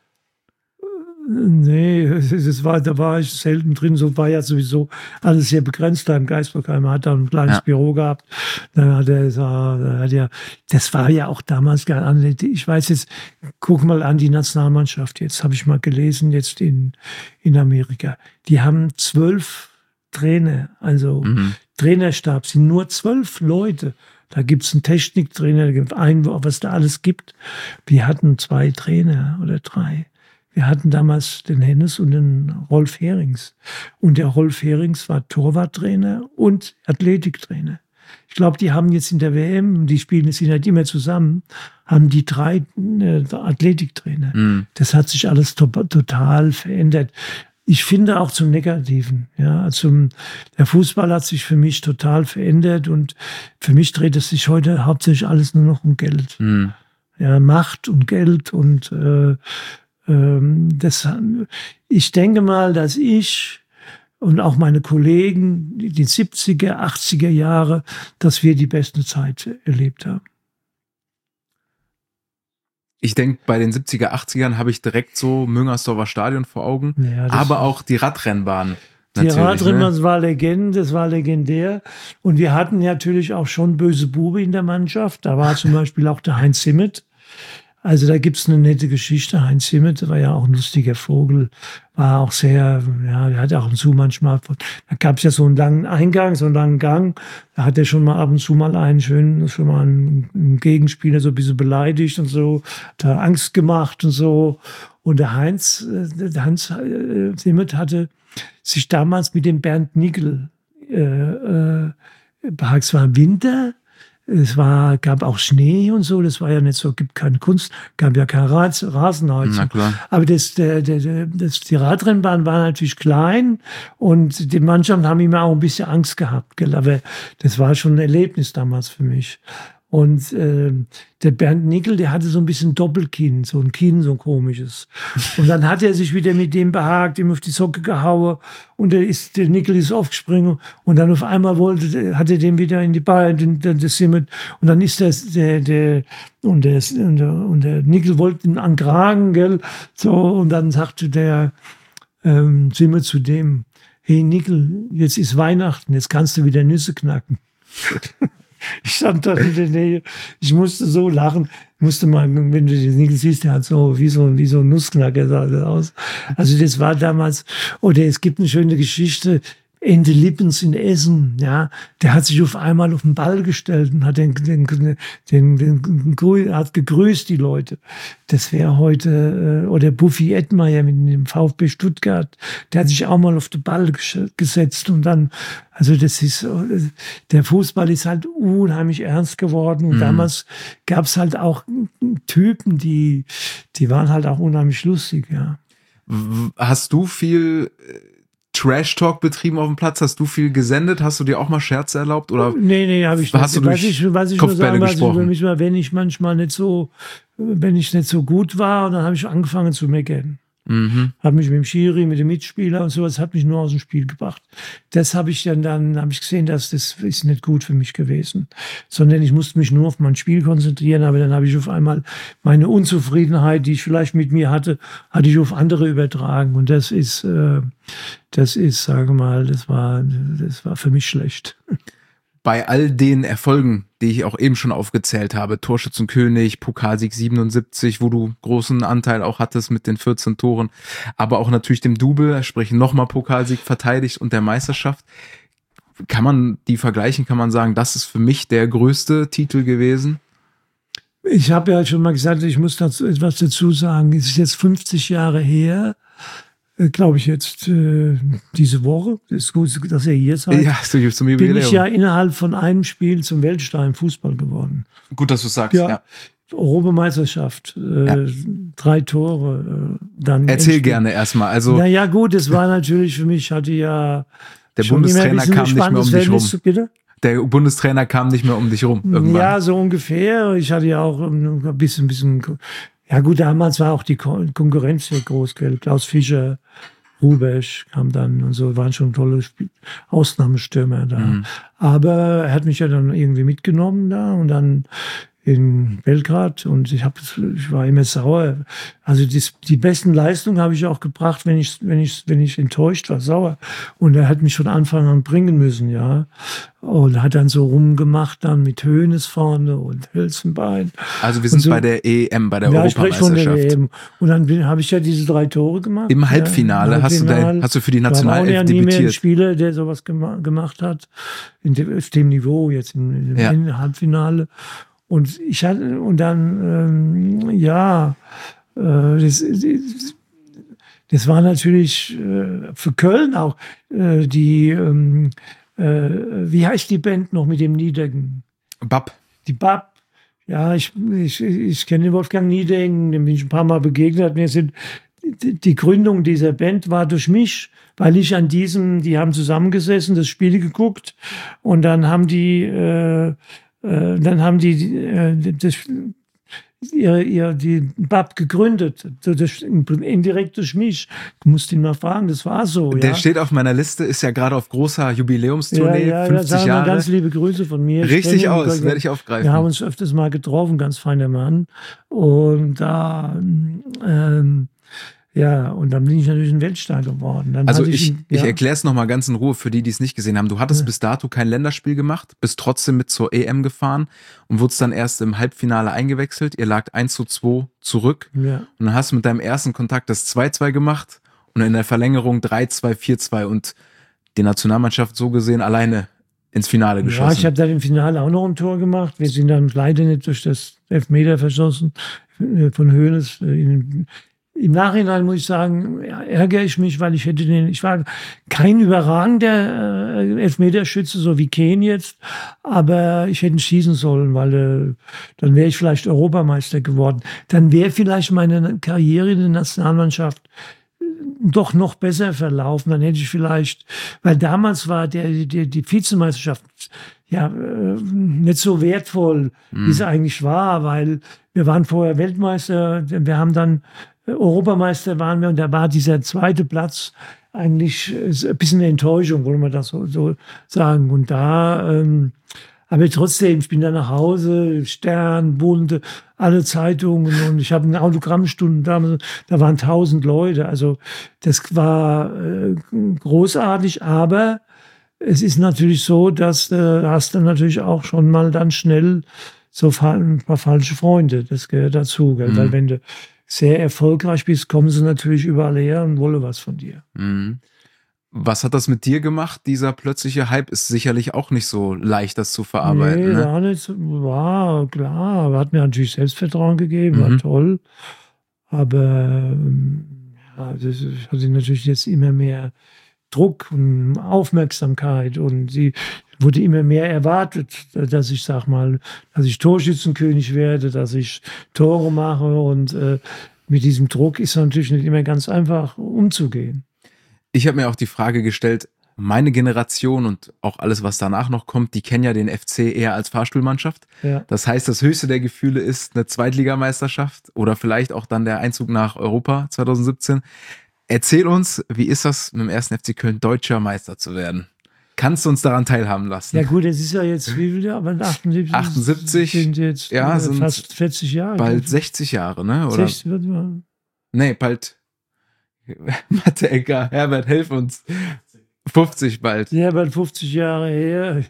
Nee, es war, da war ich selten drin. So war ja sowieso alles sehr begrenzt da im Geisbockheim. Er hat da ein kleines ja. Büro gehabt. Dann hat er, da hat er, das war ja auch damals gar nicht. Ich weiß jetzt, guck mal an die Nationalmannschaft. Jetzt habe ich mal gelesen, jetzt in, in Amerika. Die haben zwölf Trainer, also mhm. Trainerstab sind nur zwölf Leute. Da gibt es einen Techniktrainer, da gibt es einen, was da alles gibt. Wir hatten zwei Trainer oder drei. Wir hatten damals den Hennes und den Rolf Herings. Und der Rolf Herings war Torwarttrainer und Athletiktrainer. Ich glaube, die haben jetzt in der W M, die spielen jetzt halt immer zusammen, haben die drei äh, Athletiktrainer. Mhm. Das hat sich alles to- total verändert. Ich finde auch zum Negativen. Ja, also der Fußball hat sich für mich total verändert und für mich dreht es sich heute hauptsächlich alles nur noch um Geld. Mhm. Ja, Macht und Geld und äh, Das, ich denke mal, dass ich und auch meine Kollegen, die siebziger, achtziger Jahre, dass wir die beste Zeit erlebt haben. Ich denke, bei den siebziger, achtzigern habe ich direkt so Müngersdorfer Stadion vor Augen, ja, aber auch die Radrennbahn. Die Radrennbahn ne? war legend, das war legendär. Und wir hatten natürlich auch schon böse Bube in der Mannschaft. Da war zum Beispiel auch der Heinz Simmet. Also da gibt's eine nette Geschichte. Heinz Simmert war ja auch ein lustiger Vogel, war auch sehr, ja, er hat auch ab und zu manchmal, da gab's ja so einen langen Eingang, so einen langen Gang, da hat er schon mal ab und zu mal einen schönen, schon mal einen, einen Gegenspieler so ein bisschen beleidigt und so, da Angst gemacht und so. Und der Heinz, der Heinz Simmert hatte sich damals mit dem Bernd Nickel, äh, äh, es war Winter, es war, gab auch Schnee und so, das war ja nicht so, gibt keine Kunst, gab ja keine Ras- Rasenheizung. Na klar. Aber das, der, der, der, das, die Radrennbahn war natürlich klein und die Mannschaften haben immer auch ein bisschen Angst gehabt, gell? Aber das war schon ein Erlebnis damals für mich. Und äh, der Bernd Nickel, der hatte so ein bisschen Doppelkinn, so ein Kinn, so ein komisches. Und dann hat er sich wieder mit dem behagt, ihm auf die Socke gehauen und der, ist, der Nickel ist aufgesprungen und dann auf einmal wollte, hat er den wieder in die Beine, den, den, das Simmert, und dann ist das, der, der, und der, und der, und der Nickel wollte ihn ankragen, gell, so, und dann sagte der ähm, Simmert zu dem, hey Nickel, jetzt ist Weihnachten, jetzt kannst du wieder Nüsse knacken. Ich stand da in der Nähe, ich musste so lachen, musste mal, wenn du den Nickel siehst, der hat so wie so, wie so ein Nussknacker sah das aus. Also das war damals, oder es gibt eine schöne Geschichte, Ende Lippens in Essen, ja, der hat sich auf einmal auf den Ball gestellt und hat den, den, den, den, den, den hat gegrüßt die Leute. Das wäre heute, äh, oder Buffy Edmeier mit dem VfB Stuttgart, der hat sich auch mal auf den Ball ges- gesetzt und dann, also das ist, der Fußball ist halt unheimlich ernst geworden und mhm. damals gab es halt auch Typen, die, die waren halt auch unheimlich lustig, ja. Hast du viel Trash-Talk betrieben auf dem Platz? Hast du viel gesendet? Hast du dir auch mal Scherze erlaubt? Oder nee, nee, habe ich hast nicht. Du was ich, was ich nur sagen, was ich, wenn ich manchmal nicht so, wenn ich nicht so gut war, dann habe ich angefangen zu meckern. Mhm. Habe mich mit dem Schiri, mit dem Mitspieler und sowas, hat mich nur aus dem Spiel gebracht. Das habe ich dann, dann habe ich gesehen, dass das ist nicht gut für mich gewesen. Sondern ich musste mich nur auf mein Spiel konzentrieren, aber dann habe ich auf einmal meine Unzufriedenheit, die ich vielleicht mit mir hatte, hatte ich auf andere übertragen. Und das ist, äh, das ist, sage mal, das war, das war für mich schlecht. Bei all den Erfolgen, die ich auch eben schon aufgezählt habe, Torschützenkönig, Pokalsieg siebenundsiebzig, wo du großen Anteil auch hattest mit den vierzehn Toren, aber auch natürlich dem Double, sprich nochmal Pokalsieg verteidigt und der Meisterschaft. Kann man die vergleichen, kann man sagen, das ist für mich der größte Titel gewesen? Ich habe ja schon mal gesagt, ich muss dazu etwas dazu sagen. Es ist jetzt fünfzig Jahre her, glaube ich jetzt, äh, diese Woche, das ist gut, dass ihr hier seid, ja, so zum bin ich ja innerhalb von einem Spiel zum Weltstar im Fußball geworden. Gut, dass du sagst, ja. ja. Europameisterschaft, äh, ja. drei Tore. Äh, dann Erzähl Endspiel. gerne erstmal. Also, naja gut, es war natürlich für mich, hatte ja der Bundestrainer kam nicht mehr um dich rum. Bitte? Der Bundestrainer kam nicht mehr um dich rum. Irgendwann. Ja, so ungefähr. Ich hatte ja auch ein bisschen, ein bisschen. Ja gut, damals war auch die Konkurrenz sehr groß, gell? Klaus Fischer, Rubesch kam dann und so, waren schon tolle Sp- Ausnahmestürmer da. Mhm. Aber er hat mich ja dann irgendwie mitgenommen da und dann in Belgrad und ich, hab, ich war immer sauer. Also die, die besten Leistungen habe ich auch gebracht, wenn ich, wenn ich, wenn ich enttäuscht war, sauer. Und er hat mich von Anfang an bringen müssen, ja. Und hat dann so rumgemacht dann mit Hoeneß vorne und Hülsenbein. Also wir sind so bei der E M, bei der ja, Europameisterschaft. Ich von der E M. Und dann habe ich ja diese drei Tore gemacht. Im Halbfinale, ja, im Halbfinale. Hast, du da, hast du für die Nationalelf ja debütiert. Nie mehr ein Spieler, der sowas gema- gemacht hat, in dem, auf dem Niveau jetzt im, im ja. Halbfinale. Und ich hatte, und dann, ähm, ja, äh, das, das, das war natürlich äh, für Köln auch äh, die, ähm, äh, wie heißt die Band noch mit dem Niedegen? Bab. Die Bab. Ja, ich, ich, ich kenne den Wolfgang Niedegen, dem bin ich ein paar Mal begegnet. Wir sind, die, die Gründung dieser Band war durch mich, weil ich an diesem, die haben zusammengesessen, das Spiel geguckt und dann haben die, äh, Äh, dann haben die äh, das, ihr, ihr, die B A P gegründet, das, indirekt durch mich. Du musst ihn mal fragen, das war so. Der ja. steht auf meiner Liste, ist ja gerade auf großer Jubiläumstournee, ja, ja, fünfzig ja, Jahre. Ganz liebe Grüße von mir. Richtig aus, werde ich aufgreifen. Wir haben uns öfters mal getroffen, ganz feiner Mann. Und da, ähm, Ja, und dann bin ich natürlich ein Weltstar geworden. Dann Also hatte ich, ich, ich ja. erkläre es nochmal ganz in Ruhe für die, die es nicht gesehen haben. Du hattest Ja. bis dato kein Länderspiel gemacht, bist trotzdem mit zur E M gefahren und wurdest dann erst im Halbfinale eingewechselt. Ihr lagt eins zu zwei zurück Ja. und dann hast du mit deinem ersten Kontakt das zwei zwei gemacht und in der Verlängerung drei zwei, vier zwei und die Nationalmannschaft so gesehen alleine ins Finale geschossen. Ja, ich habe dann im Finale auch noch ein Tor gemacht. Wir sind dann leider nicht durch das Elfmeter verschossen von Hoeneß. Im Nachhinein muss ich sagen, ja, ärgere ich mich, weil ich hätte den, ich war kein überragender äh, Elfmeterschütze, so wie Kane jetzt, aber ich hätte ihn schießen sollen, weil äh, dann wäre ich vielleicht Europameister geworden. Dann wäre vielleicht meine Karriere in der Nationalmannschaft doch noch besser verlaufen. Dann hätte ich vielleicht, weil damals war der, die, die Vizemeisterschaft ja äh, nicht so wertvoll, Mhm. wie sie eigentlich war, weil wir waren vorher Weltmeister, wir haben dann äh, Europameister waren wir und da war dieser zweite Platz eigentlich äh, ein bisschen eine Enttäuschung, wollen wir das so, so sagen. Und da ähm, aber trotzdem, ich bin da nach Hause, Stern, Bunte, alle Zeitungen und ich habe eine Autogrammstunde, da, da waren tausend Leute. Also das war äh, großartig, aber es ist natürlich so, dass äh, hast du natürlich auch schon mal dann schnell so ein paar falsche Freunde. Das gehört dazu, gell? Mhm. Weil wenn du sehr erfolgreich bist, kommen sie natürlich überall her und wollen was von dir. Mhm. Was hat das mit dir gemacht? Dieser plötzliche Hype ist sicherlich auch nicht so leicht, das zu verarbeiten. Nee, Ne? war nicht so, war klar, aber hat mir natürlich Selbstvertrauen gegeben, war Mhm. toll. Aber ähm, ja, das, ich hatte natürlich jetzt immer mehr Druck und Aufmerksamkeit und sie wurde immer mehr erwartet, dass ich, sag mal, dass ich Torschützenkönig werde, dass ich Tore mache und äh, mit diesem Druck ist natürlich nicht immer ganz einfach umzugehen. Ich habe mir auch die Frage gestellt, meine Generation und auch alles, was danach noch kommt, die kennen ja den F C eher als Fahrstuhlmannschaft. Ja. Das heißt, das höchste der Gefühle ist eine Zweitligameisterschaft oder vielleicht auch dann der Einzug nach Europa zwanzig siebzehn. Erzähl uns, wie ist das, mit dem ersten F C Köln deutscher Meister zu werden? Kannst du uns daran teilhaben lassen? Ja gut, es ist ja jetzt, wie viel, aber achtundsiebzig, achtundsiebzig, sind jetzt ja, äh, sind fast vierzig Jahre. Bald sechzig Jahre, ne? Oder? sechzig wird man. Nee, bald. Mathe-Ecker, Herbert, helf uns. fünfzig bald. Ja, bald fünfzig Jahre her.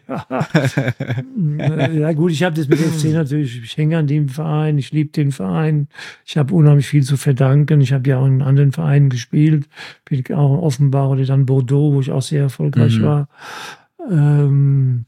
Ja gut, ich habe das mit F C natürlich, ich hänge an dem Verein, ich liebe den Verein. Ich habe unheimlich viel zu verdanken. Ich habe ja auch in anderen Vereinen gespielt, bin auch in Offenbach oder dann Bordeaux, wo ich auch sehr erfolgreich Mhm. war. Ähm,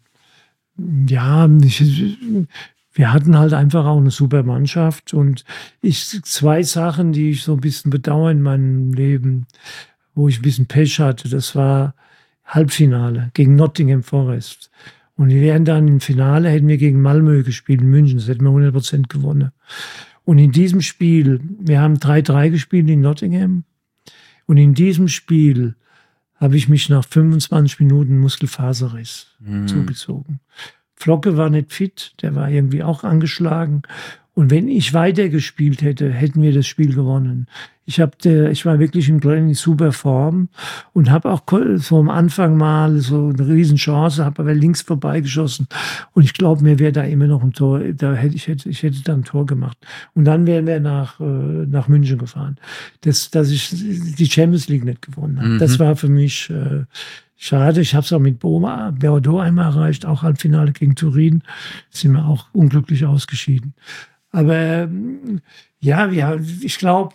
ja, ich, wir hatten halt einfach auch eine super Mannschaft und ich zwei Sachen, die ich so ein bisschen bedauere in meinem Leben, wo ich ein bisschen Pech hatte, das war Halbfinale gegen Nottingham Forest. Und wir wären dann im Finale, hätten wir gegen Malmö gespielt in München, das hätten wir hundert Prozent gewonnen. Und in diesem Spiel, wir haben drei drei gespielt in Nottingham und in diesem Spiel habe ich mich nach fünfundzwanzig Minuten Muskelfaserriss Mhm. zugezogen. Flocke war nicht fit, der war irgendwie auch angeschlagen. Und wenn ich weitergespielt hätte, hätten wir das Spiel gewonnen. Ich, hab der, ich war wirklich in, in super Form und habe auch so am Anfang mal so eine Riesenchance, habe aber links vorbeigeschossen. Und ich glaube, mir wäre da immer noch ein Tor, da hätte ich, hätte, ich hätte da ein Tor gemacht. Und dann wären wir nach, äh, nach München gefahren. Das, dass ich die Champions League nicht gewonnen habe. Mhm. Das war für mich äh, schade. Ich habe es auch mit Bordeaux einmal erreicht, auch Halbfinale gegen Turin. Sind wir auch unglücklich ausgeschieden. Aber ähm, ja, ja, ich glaube,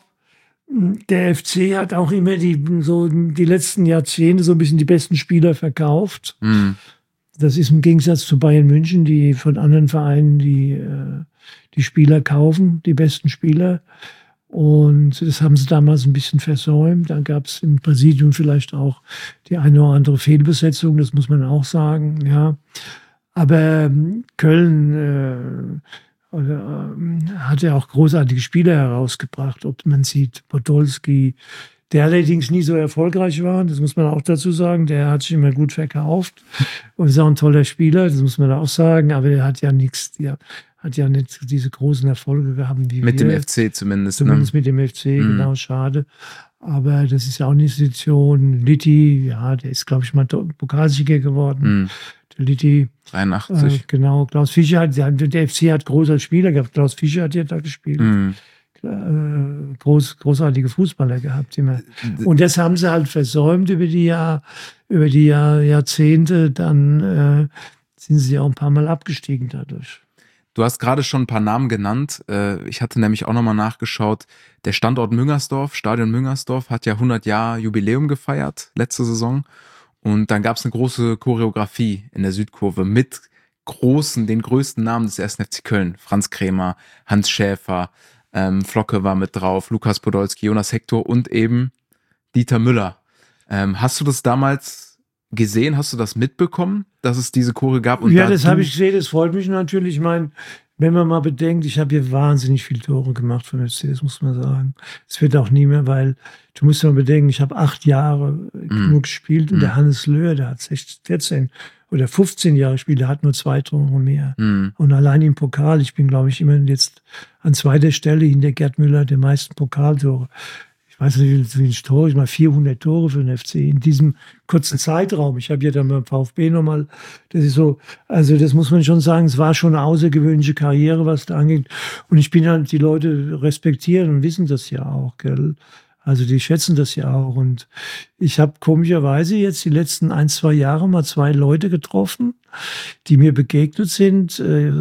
der F C hat auch immer die, so die letzten Jahrzehnte so ein bisschen die besten Spieler verkauft. Mhm. Das ist im Gegensatz zu Bayern München, die von anderen Vereinen die, äh, die Spieler kaufen, die besten Spieler. Und das haben sie damals ein bisschen versäumt. Dann gab es im Präsidium vielleicht auch die eine oder andere Fehlbesetzung, das muss man auch sagen, ja. Aber ähm, Köln äh, Oder, ähm, hat er auch großartige Spieler herausgebracht. Ob man sieht, Podolski, der allerdings nie so erfolgreich war, das muss man auch dazu sagen. Der hat sich immer gut verkauft und ist auch ein toller Spieler, das muss man auch sagen. Aber der hat ja nichts, der hat ja nicht diese großen Erfolge gehabt wie Mit wir. dem F C zumindest. Zumindest Ne? mit dem F C, Mhm. genau, schade. Aber das ist ja auch eine Institution. Litti, ja, der ist, glaube ich, mal Pokalsieger geworden. Mhm. Der Litti. dreiundachtzig. Äh, genau, Klaus Fischer hat, der, der F C hat großer Spieler gehabt. Klaus Fischer hat ja da gespielt. Mhm. äh, groß, großartige Fußballer gehabt. Immer. Und das haben sie halt versäumt über die, Jahr, über die Jahr, Jahrzehnte. Dann äh, sind sie auch ein paar Mal abgestiegen dadurch. Du hast gerade schon ein paar Namen genannt. Ich hatte nämlich auch nochmal nachgeschaut. Der Standort Müngersdorf, Stadion Müngersdorf, hat ja hundert Jahre Jubiläum gefeiert, letzte Saison. Und dann gab es eine große Choreografie in der Südkurve mit großen, den größten Namen des ersten F C Köln. Franz Krämer, Hans Schäfer, ähm, Flocke war mit drauf, Lukas Podolski, Jonas Hector und eben Dieter Müller. Ähm, hast du das damals gesehen? Hast du das mitbekommen, dass es diese Chore gab? Und ja, da das habe ich gesehen. Das freut mich natürlich. Ich meine, wenn man mal bedenkt, ich habe hier wahnsinnig viele Tore gemacht für den F C, das muss man sagen. Es wird auch nie mehr, weil du musst mal bedenken, ich habe acht Jahre mm. nur gespielt und mm. der Hannes Löhr, der hat sechzehn, vierzehn oder fünfzehn Jahre gespielt, der hat nur zwei Tore mehr. Mm. Und allein im Pokal, ich bin, glaube ich, immer jetzt an zweiter Stelle hinter Gerd Müller der meisten Pokaltore. Ich weiß nicht, wie viele Tore, ich mal vierhundert Tore für den F C in diesem kurzen Zeitraum. Ich habe ja dann beim VfB nochmal, das ist so, also das muss man schon sagen, es war schon eine außergewöhnliche Karriere, was da angeht. Und ich bin halt, die Leute respektieren und wissen das ja auch, gell. Also die schätzen das ja auch. Und ich habe komischerweise jetzt die letzten ein, zwei Jahre mal zwei Leute getroffen, die mir begegnet sind,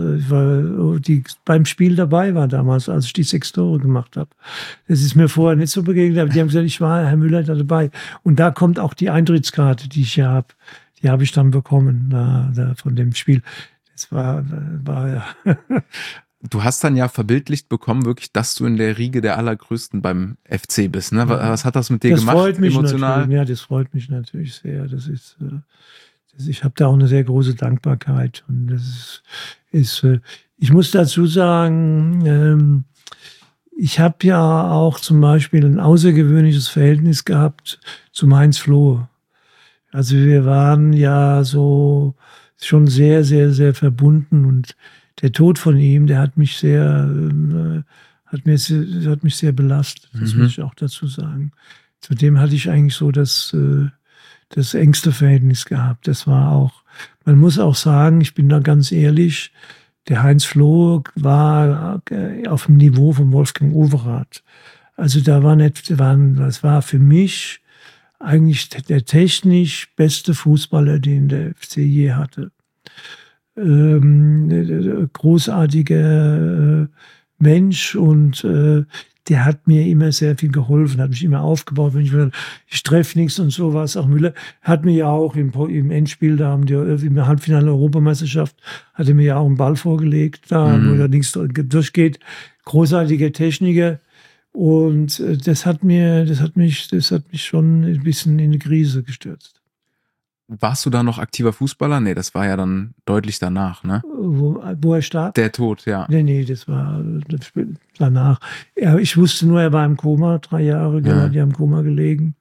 die beim Spiel dabei waren damals, als ich die sechs Tore gemacht habe. Das ist mir vorher nicht so begegnet, aber die haben gesagt, ich war Herr Müller da dabei. Und da kommt auch die Eintrittskarte, die ich hier habe. Die habe ich dann bekommen da, da von dem Spiel. Das war, war ja... Du hast dann ja verbildlicht bekommen, wirklich, dass du in der Riege der Allergrößten beim F C bist. Ne? Was hat das mit dir das gemacht? Freut mich emotional? Natürlich. Ja, das freut mich natürlich sehr. Das ist, das, ich habe da auch eine sehr große Dankbarkeit. Und das ist, ist ich muss dazu sagen, ähm, ich habe ja auch zum Beispiel ein außergewöhnliches Verhältnis gehabt zu Heinz Flohe. Also wir waren ja so schon sehr, sehr, sehr verbunden und der Tod von ihm, der hat mich sehr, äh, hat mir sehr, hat mich sehr belastet. Das mhm. muss ich auch dazu sagen. Zudem hatte ich eigentlich so das, äh, das engste Verhältnis gehabt. Das war auch, man muss auch sagen, ich bin da ganz ehrlich, der Heinz Flohe war äh, auf dem Niveau von Wolfgang Overath. Also da war nicht, waren, das war für mich eigentlich der technisch beste Fußballer, den der F C je hatte. Ähm, großartiger äh, Mensch und äh, der hat mir immer sehr viel geholfen, hat mich immer aufgebaut, wenn ich will, ich treffe nichts und sowas. Auch Müller hat mir ja auch im, im Endspiel, da haben die im Halbfinale Europameisterschaft, hat er mir ja auch einen Ball vorgelegt, da mhm. wo er links durchgeht. Großartiger Techniker und äh, das hat mir, das hat mich, das hat mich schon ein bisschen in eine Krise gestürzt. Warst du da noch aktiver Fußballer? Nee, das war ja dann deutlich danach, ne? Wo, wo er starb? Der Tod, ja. Nee, nee, das war das danach. Ja, ich wusste nur, er war im Koma, drei Jahre, genau, ja. Die haben im Koma gelegen.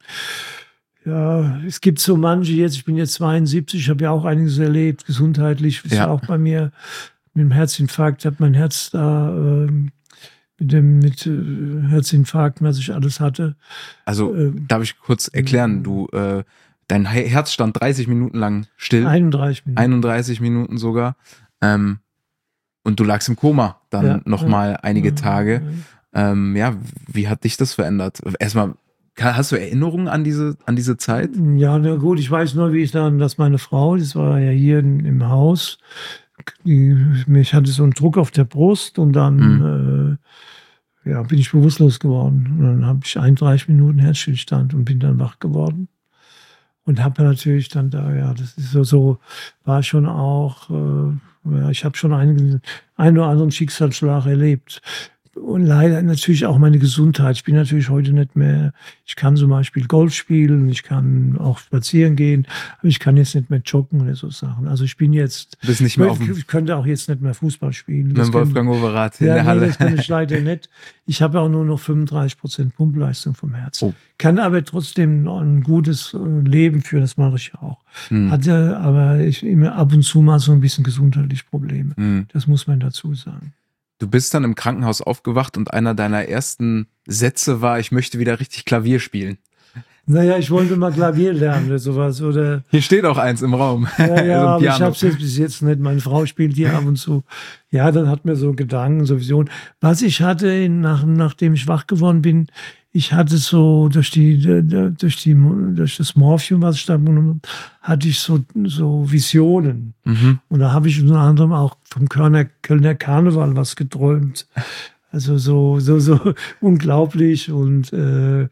Ja, es gibt so manche jetzt, ich bin jetzt zweiundsiebzig, ich habe ja auch einiges erlebt, gesundheitlich, ist ja auch bei mir mit dem Herzinfarkt, hat mein Herz da ähm, mit dem mit äh, Herzinfarkt, was ich alles hatte. Also, äh, darf ich kurz erklären, du äh, dein Herz stand dreißig Minuten lang still. einunddreißig Minuten. einunddreißig Minuten sogar. Ähm, und du lagst im Koma dann ja, nochmal ja, einige ja, Tage. Ja. Ähm, ja, wie hat dich das verändert? Erstmal, hast du Erinnerungen an diese, an diese Zeit? Ja, na gut, ich weiß nur, wie ich dann, dass meine Frau, das war ja hier in, im Haus, die, mich hatte so einen Druck auf der Brust und dann mhm. äh, ja, bin ich bewusstlos geworden. Und dann habe ich einunddreißig Minuten Herzstillstand und bin dann wach geworden. Und habe natürlich dann da, ja, das ist so, so war schon auch, äh, ja, ich habe schon einen, einen oder anderen Schicksalsschlag erlebt. Und leider natürlich auch meine Gesundheit. Ich bin natürlich heute nicht mehr, ich kann zum Beispiel Golf spielen, ich kann auch spazieren gehen, aber ich kann jetzt nicht mehr joggen oder so Sachen. Also ich bin jetzt, du bist nicht mehr auf dem, ich könnte auch jetzt nicht mehr Fußball spielen. Mit Wolfgang Overath in ja, der nee, Halle. Das kann ich leider nicht. Ich habe auch nur noch fünfunddreißig Prozent Pumpleistung vom Herzen. Oh. Kann aber trotzdem noch ein gutes Leben führen, das mache ich ja auch. Hm. Hatte aber ich immer ab und zu mal so ein bisschen gesundheitliche Probleme. Hm. Das muss man dazu sagen. Du bist dann im Krankenhaus aufgewacht und einer deiner ersten Sätze war, ich möchte wieder richtig Klavier spielen. Naja, ich wollte mal Klavier lernen oder sowas. Oder, Hier steht auch eins im Raum. ja, ja, so aber ich habe es jetzt bis jetzt nicht. Meine Frau spielt hier ab und zu. Ja, dann hat mir so Gedanken, so Visionen. Was ich hatte, nach, nachdem ich wach geworden bin, ich hatte so durch die, durch die, durch das Morphium, was ich da genommen habe, hatte ich so, so Visionen. Mhm. Und da habe ich unter anderem auch vom Kölner, Kölner Karneval was geträumt. Also so, so, so unglaublich und, äh,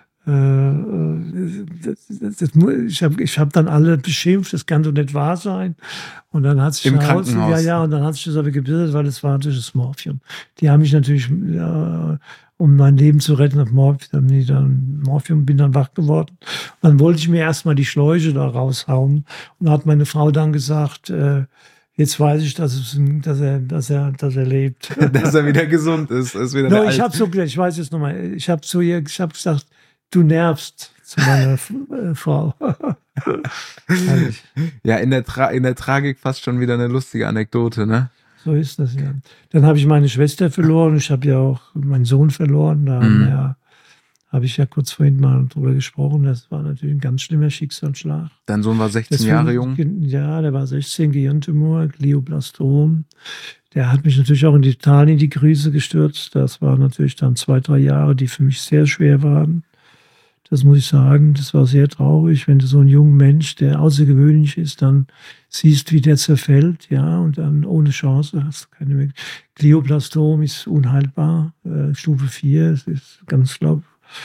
Das, das, das, ich habe ich hab dann alle beschimpft, das kann doch nicht wahr sein. Und dann hat sich Im heraus, Krankenhaus. ja, ja, und dann hat sich das aber gebildet, weil es war natürlich das Morphium. Die haben mich natürlich, ja, um mein Leben zu retten, auf Morphium, die dann, Morphium, bin dann wach geworden. Und dann wollte ich mir erstmal die Schläuche da raushauen. Und da hat meine Frau dann gesagt, äh, jetzt weiß ich, dass, es, dass, er, dass, er, dass er lebt. Dass er wieder gesund ist. ist wieder no, ich habe so, ich weiß jetzt nochmal, ich habe zu ihr, ich habe gesagt, du nervst zu meiner äh, Frau. Ja, in der, Tra- in der Tragik fast schon wieder eine lustige Anekdote, ne? So ist das, ja. Dann habe ich meine Schwester verloren. Ich habe ja auch meinen Sohn verloren. Da Mhm. ja, habe ich ja kurz vorhin mal drüber gesprochen. Das war natürlich ein ganz schlimmer Schicksalsschlag. Dein Sohn war sechzehn Deswegen, Jahre jung. Ja, der war sechzehn, Gehirntumor, Glioblastom. Der hat mich natürlich auch in Italien die Krise gestürzt. Das waren natürlich dann zwei, drei Jahre, die für mich sehr schwer waren. Das muss ich sagen, das war sehr traurig, wenn du so einen jungen Mensch, der außergewöhnlich ist, dann siehst, wie der zerfällt, ja, und dann ohne Chance hast du keine Möglichkeit. Glioblastom ist unheilbar, äh, Stufe vier, es ist ganz, glaub,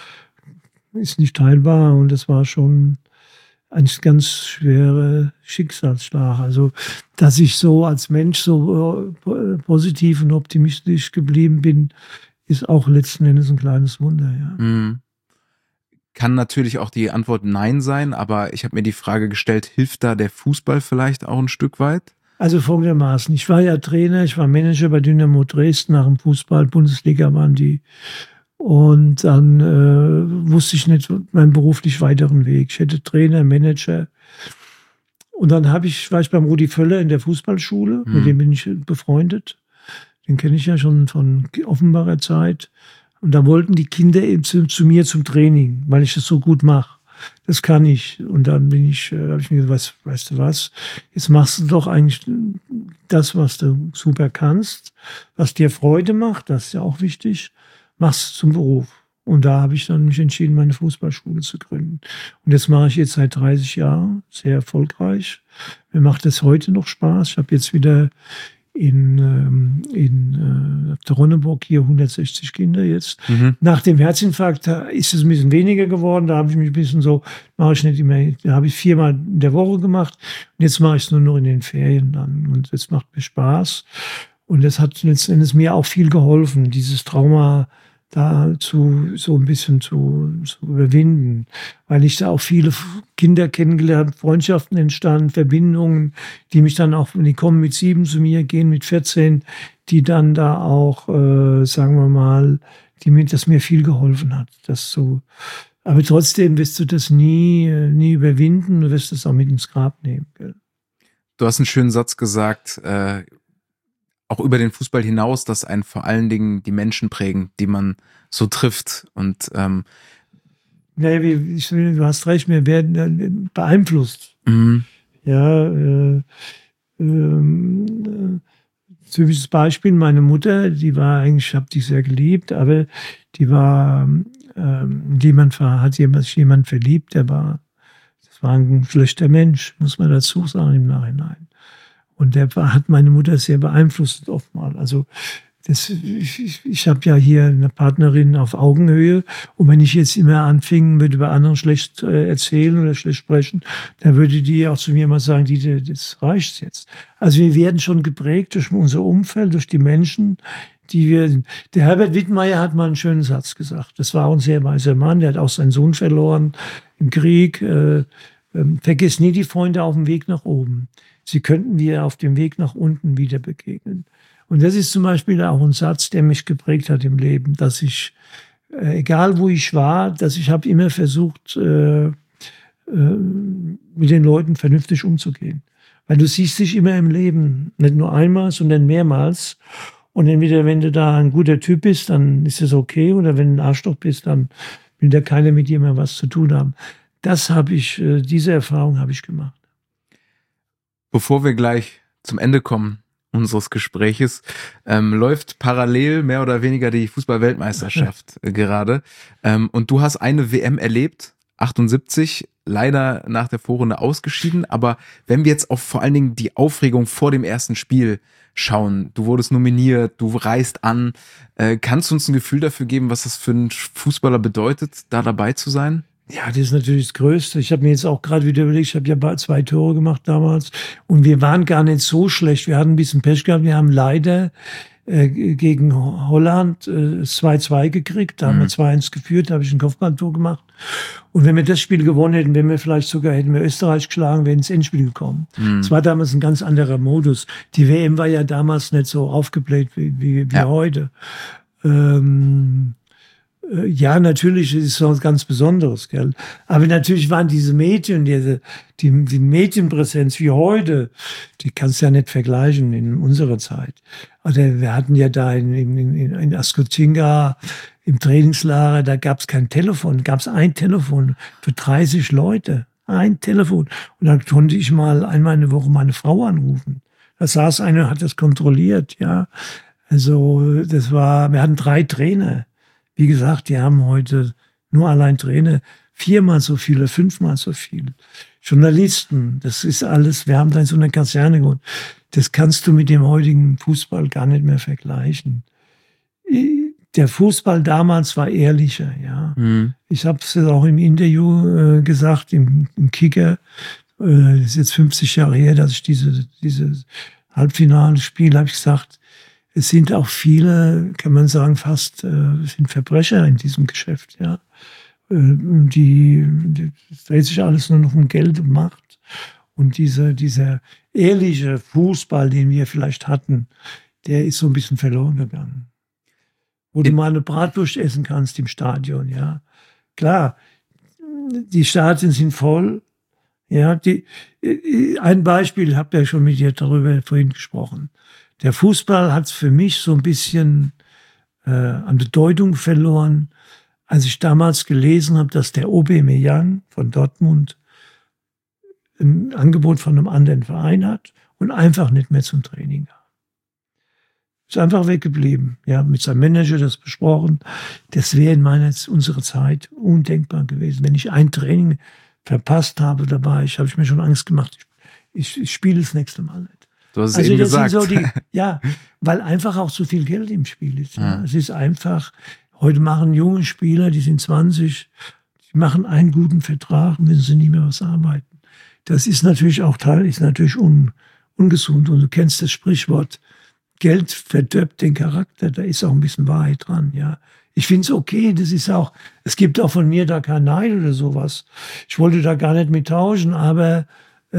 ist nicht heilbar und das war schon ein ganz schwerer Schicksalsschlag. Also, dass ich so als Mensch so äh, positiv und optimistisch geblieben bin, ist auch letzten Endes ein kleines Wunder, ja. Mhm. Kann natürlich auch die Antwort Nein sein, aber ich habe mir die Frage gestellt, hilft da der Fußball vielleicht auch ein Stück weit? Also folgendermaßen, ich war ja Trainer, ich war Manager bei Dynamo Dresden nach dem Fußball, Bundesliga waren die. Und dann äh, wusste ich nicht meinen beruflich weiteren Weg. Ich hätte Trainer, Manager. Und dann hab ich, war ich beim Rudi Völler in der Fußballschule, mhm. mit dem bin ich befreundet. Den kenne ich ja schon von Offenbarer Zeit. Und da wollten die Kinder eben zu, zu mir zum Training, weil ich das so gut mache. Das kann ich. Und dann bin ich, äh, habe ich mir gesagt, weißt, weißt du was, jetzt machst du doch eigentlich das, was du super kannst, was dir Freude macht, das ist ja auch wichtig, machst du zum Beruf. Und da habe ich dann mich entschieden, meine Fußballschule zu gründen. Und das mache ich jetzt seit dreißig Jahren, sehr erfolgreich. Mir macht das heute noch Spaß. Ich habe jetzt wieder in, in äh, Ronneburg hier hundertsechzig Kinder jetzt. Mhm. Nach dem Herzinfarkt ist es ein bisschen weniger geworden. Da habe ich mich ein bisschen so, mache ich nicht immer, da habe ich viermal in der Woche gemacht. Und jetzt mache ich es nur noch in den Ferien dann. Und es macht mir Spaß. Und das hat letztendlich mir auch viel geholfen, dieses Trauma da zu, so ein bisschen zu, zu überwinden, weil ich da auch viele Kinder kennengelernt, Freundschaften entstanden, Verbindungen, die mich dann auch, die kommen mit sieben zu mir, gehen mit vierzehn, die dann da auch, äh, sagen wir mal, die mir, das mir viel geholfen hat, das so. Aber trotzdem wirst du das nie, nie überwinden, du wirst das auch mit ins Grab nehmen. Gell? Du hast einen schönen Satz gesagt, äh, auch über den Fußball hinaus, dass einen vor allen Dingen die Menschen prägen, die man so trifft. Und ähm ja, wie, ich, du hast recht, wir werden beeinflusst. Mhm. Ja, äh, äh, typisches Beispiel, meine Mutter, die war eigentlich, ich habe die sehr geliebt, aber die war, äh, jemand war, hat jemand, jemand verliebt, der war, das war ein schlechter Mensch, muss man dazu sagen im Nachhinein. Und der hat meine Mutter sehr beeinflusst oftmals. Also das, ich, ich, ich habe ja hier eine Partnerin auf Augenhöhe. Und wenn ich jetzt immer anfingen würde, über anderen schlecht äh, erzählen oder schlecht sprechen, dann würde die auch zu mir mal sagen, die, das reicht jetzt. Also wir werden schon geprägt durch unser Umfeld, durch die Menschen, die wir... Der Herbert Wittmeier hat mal einen schönen Satz gesagt. Das war auch ein sehr weiser Mann. Der hat auch seinen Sohn verloren im Krieg. Äh, äh, vergiss nie die Freunde auf dem Weg nach oben. Sie könnten dir auf dem Weg nach unten wieder begegnen. Und das ist zum Beispiel auch ein Satz, der mich geprägt hat im Leben, dass ich, äh, egal wo ich war, dass ich habe immer versucht, äh, äh, mit den Leuten vernünftig umzugehen. Weil du siehst dich immer im Leben, nicht nur einmal, sondern mehrmals. Und entweder, wenn du da ein guter Typ bist, dann ist es okay. Oder wenn du ein Arschloch bist, dann will da keiner mit jemandem was zu tun haben. Das habe ich, äh, diese Erfahrung habe ich gemacht. Bevor wir gleich zum Ende kommen unseres Gespräches, ähm, läuft parallel mehr oder weniger die Fußball-Weltmeisterschaft äh, gerade. Ähm, und du hast eine W M erlebt, achtundsiebzig, leider nach der Vorrunde ausgeschieden. Aber wenn wir jetzt auf vor allen Dingen die Aufregung vor dem ersten Spiel schauen, du wurdest nominiert, du reist an, äh, kannst du uns ein Gefühl dafür geben, was das für einen Fußballer bedeutet, da dabei zu sein? Ja, das ist natürlich das Größte. Ich habe mir jetzt auch gerade wieder überlegt, ich habe ja zwei Tore gemacht damals und wir waren gar nicht so schlecht. Wir hatten ein bisschen Pech gehabt. Wir haben leider äh, gegen Holland äh, zwei zwei gekriegt. Da mhm. haben wir zwei eins geführt, da habe ich ein Kopfballtor gemacht. Und wenn wir das Spiel gewonnen hätten, wenn wir vielleicht sogar, hätten wir Österreich geschlagen, wären ins Endspiel gekommen. Mhm. Es war damals ein ganz anderer Modus. Die W M war ja damals nicht so aufgebläht wie, wie, wie ja. heute. Ähm, Ja, natürlich ist es was ganz Besonderes, gell. Aber natürlich waren diese Medien, diese, die, die Medienpräsenz wie heute, die kannst du ja nicht vergleichen in unserer Zeit. Also wir hatten ja da in, in, in Ascotinga im Trainingslager, da gab es kein Telefon, gab es ein Telefon für dreißig Leute. Ein Telefon. Und dann konnte ich mal einmal in der Woche meine Frau anrufen. Da saß einer und hat das kontrolliert, ja. Also, das war, wir hatten drei Trainer. Wie gesagt, die haben heute nur allein Trainer viermal so viele, fünfmal so viel. Journalisten, das ist alles, wir haben da in so einer Kaserne gewohnt. Das kannst du mit dem heutigen Fußball gar nicht mehr vergleichen. Der Fußball damals war ehrlicher, ja. Mhm. Ich habe es auch im Interview äh, gesagt, im, im Kicker. Äh, das ist jetzt fünfzig Jahre her, dass ich diese, diese Halbfinale spiele, habe ich gesagt, es sind auch viele, kann man sagen, fast äh, sind Verbrecher in diesem Geschäft, ja. Äh, die, die es dreht sich alles nur noch um Geld und Macht. Und diese, dieser ehrliche Fußball, den wir vielleicht hatten, der ist so ein bisschen verloren gegangen. Wo du mal eine Bratwurst essen kannst im Stadion, ja. Klar, die Stadien sind voll. Ja, die, ein Beispiel, ich habe ja schon mit dir darüber vorhin gesprochen. Der Fußball hat es für mich so ein bisschen äh, an Bedeutung verloren, als ich damals gelesen habe, dass der Aubameyang von Dortmund ein Angebot von einem anderen Verein hat und einfach nicht mehr zum Training kam. Ist einfach weggeblieben. Ja, mit seinem Manager das besprochen. Das wäre in meiner unserer Zeit undenkbar gewesen. Wenn ich ein Training verpasst habe dabei, ich habe ich mir schon Angst gemacht. Ich, ich spiele das nächste Mal nicht. Du hast es also eben das gesagt. Sind so die, ja, weil einfach auch so viel Geld im Spiel ist. Ja. Ja. Es ist einfach, heute machen junge Spieler, die sind zwanzig, die machen einen guten Vertrag, müssen sie nie mehr was arbeiten. Das ist natürlich auch Teil, ist natürlich un, ungesund. Und du kennst das Sprichwort, Geld verdirbt den Charakter, da ist auch ein bisschen Wahrheit dran, ja. Ich finde es okay, das ist auch, es gibt auch von mir da kein Neid oder sowas. Ich wollte da gar nicht mit tauschen, aber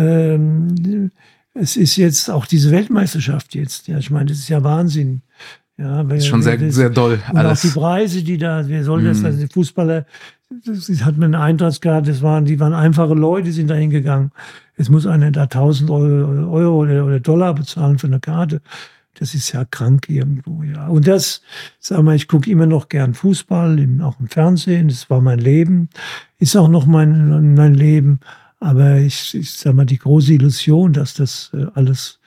ähm, es ist jetzt auch diese Weltmeisterschaft jetzt. Ja, ich meine, das ist ja Wahnsinn. Ja, weil, das ist schon sehr, das, sehr doll. Und alles. Auch die Preise, die da, wer soll das, mm. also die Fußballer, das hat mir eine Eintracht gehabt, das waren, die waren einfache Leute, sind da hingegangen. Jetzt muss einer da tausend Euro, Euro oder, oder Dollar bezahlen für eine Karte. Das ist ja krank irgendwo, ja. Und das, sag mal, ich gucke immer noch gern Fußball, auch im Fernsehen, das war mein Leben, ist auch noch mein, mein Leben. Aber ich, ich sag mal, die große Illusion, dass das äh, alles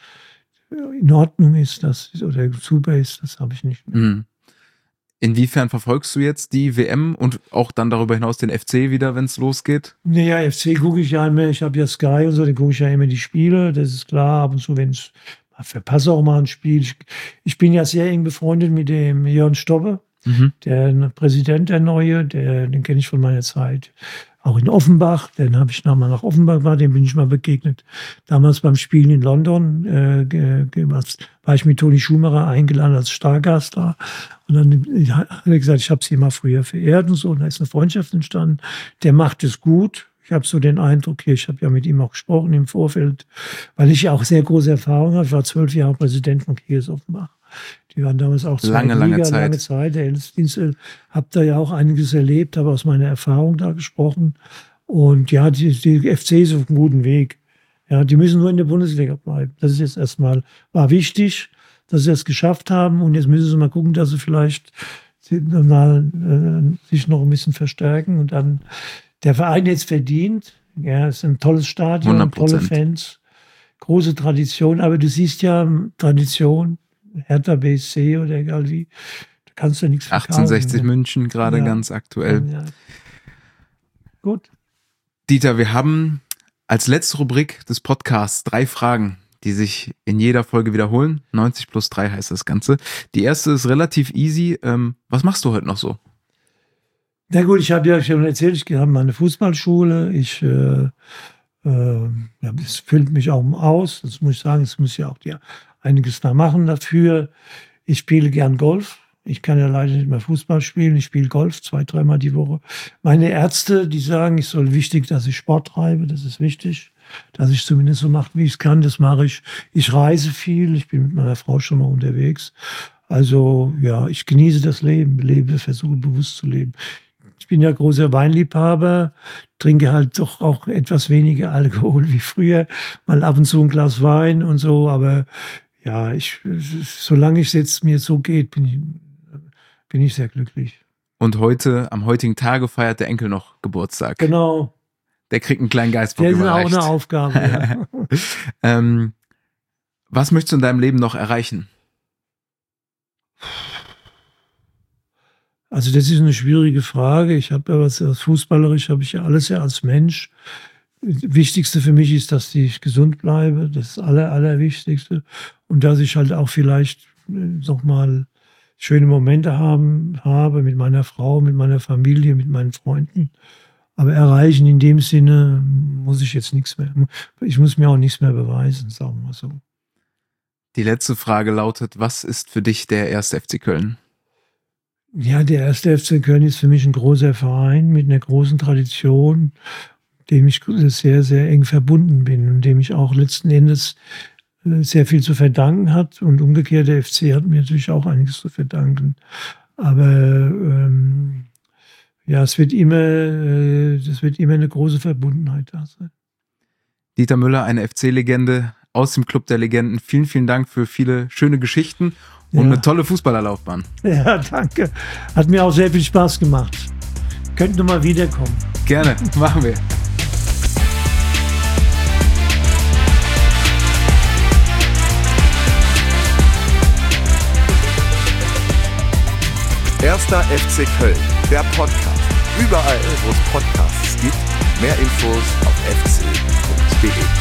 in Ordnung ist, dass, oder super ist, das habe ich nicht mehr. Mhm. Inwiefern verfolgst du jetzt die W M und auch dann darüber hinaus den F C wieder, wenn es losgeht? Naja, F C gucke ich ja immer, ich habe ja Sky und so, dann gucke ich ja immer die Spiele, das ist klar, ab und zu, wenn ich verpasse auch mal ein Spiel. Ich, ich bin ja sehr eng befreundet mit dem Jörn Stobbe, mhm. der Präsident der Neue, der, den kenne ich von meiner Zeit. Auch in Offenbach, dann habe ich nochmal nach Offenbach war, dem bin ich mal begegnet. Damals beim Spielen in London äh, ge, ge, war ich mit Toni Schumacher eingeladen als Stargast da. Und dann hat er gesagt, ich habe sie mal früher verehrt und so. Und da ist eine Freundschaft entstanden. Der macht es gut. Ich habe so den Eindruck, hier, ich habe ja mit ihm auch gesprochen im Vorfeld, weil ich ja auch sehr große Erfahrung habe. Ich war zwölf Jahre Präsident von Kickers Offenbach. Die waren damals auch zwei lange, lange Zeit. lange Zeit. Der Ältestdienst, habe da ja auch einiges erlebt, habe aus meiner Erfahrung da gesprochen. Und ja, die, die F C ist auf einem guten Weg. Ja, die müssen nur in der Bundesliga bleiben. Das ist jetzt erstmal, war wichtig, dass sie das geschafft haben. Und jetzt müssen sie mal gucken, dass sie vielleicht mal, äh, sich noch ein bisschen verstärken und dann der Verein jetzt verdient. Ja, es ist ein tolles Stadion, hundert Prozent. tolle Fans, große Tradition. Aber du siehst ja, Tradition, Hertha B S C oder egal wie, da kannst du nichts verkaufen. achtzehnhundertsechzig ne? München, gerade Ja. ganz aktuell. Ja. Gut. Dieter, wir haben als letzte Rubrik des Podcasts drei Fragen, die sich in jeder Folge wiederholen. neunzig plus drei heißt das Ganze. Die erste ist relativ easy. Ähm, was machst du heute noch so? Na gut, ich habe ja schon erzählt, ich habe meine Fußballschule. Ich, äh, äh, ja, das füllt mich auch aus. Das muss ich sagen, es muss ja auch ja, einiges da machen dafür. Ich spiele gern Golf. Ich kann ja leider nicht mehr Fußball spielen. Ich spiele Golf zwei, dreimal die Woche. Meine Ärzte, die sagen, es soll wichtig, dass ich Sport treibe. Das ist wichtig, dass ich zumindest so mache, wie ich es kann. Das mache ich. Ich reise viel. Ich bin mit meiner Frau schon mal unterwegs. Also ja, ich genieße das Leben, lebe, versuche bewusst zu leben. Ich bin ja großer Weinliebhaber, trinke halt doch auch etwas weniger Alkohol wie früher. Mal ab und zu ein Glas Wein und so. Aber ja, ich, solange es jetzt mir so geht, bin ich bin ich sehr glücklich. Und heute, am heutigen Tage feiert der Enkel noch Geburtstag. Genau. Der kriegt einen kleinen Geistbock Das ist überreicht. auch eine Aufgabe. Ja. ähm, was möchtest du in deinem Leben noch erreichen? Also das ist eine schwierige Frage. Ich habe ja was als fußballerisch, habe ich ja alles ja als Mensch. Das Wichtigste für mich ist, dass ich gesund bleibe. Das ist das Aller, Allerwichtigste. Und dass ich halt auch vielleicht noch mal schöne Momente haben, habe mit meiner Frau, mit meiner Familie, mit meinen Freunden. Aber erreichen in dem Sinne muss ich jetzt nichts mehr. Ich muss mir auch nichts mehr beweisen, sagen wir mal so. Die letzte Frage lautet, was ist für dich der erste F C Köln? Ja, der erste F C Köln ist für mich ein großer Verein mit einer großen Tradition, dem ich sehr, sehr eng verbunden bin und dem ich auch letzten Endes sehr viel zu verdanken hat. Und umgekehrt, der F C hat mir natürlich auch einiges zu verdanken. Aber ähm, ja, es wird immer, äh, es wird immer eine große Verbundenheit da sein. Dieter Müller, eine F C-Legende aus dem Club der Legenden. Vielen, vielen Dank für viele schöne Geschichten und Ja. eine tolle Fußballerlaufbahn. Ja, danke. Hat mir auch sehr viel Spaß gemacht. Könnt ihr mal wiederkommen. Gerne, machen wir. Erster F C Köln, der Podcast. Überall, wo es Podcasts gibt. Mehr Infos auf f c punkt d e.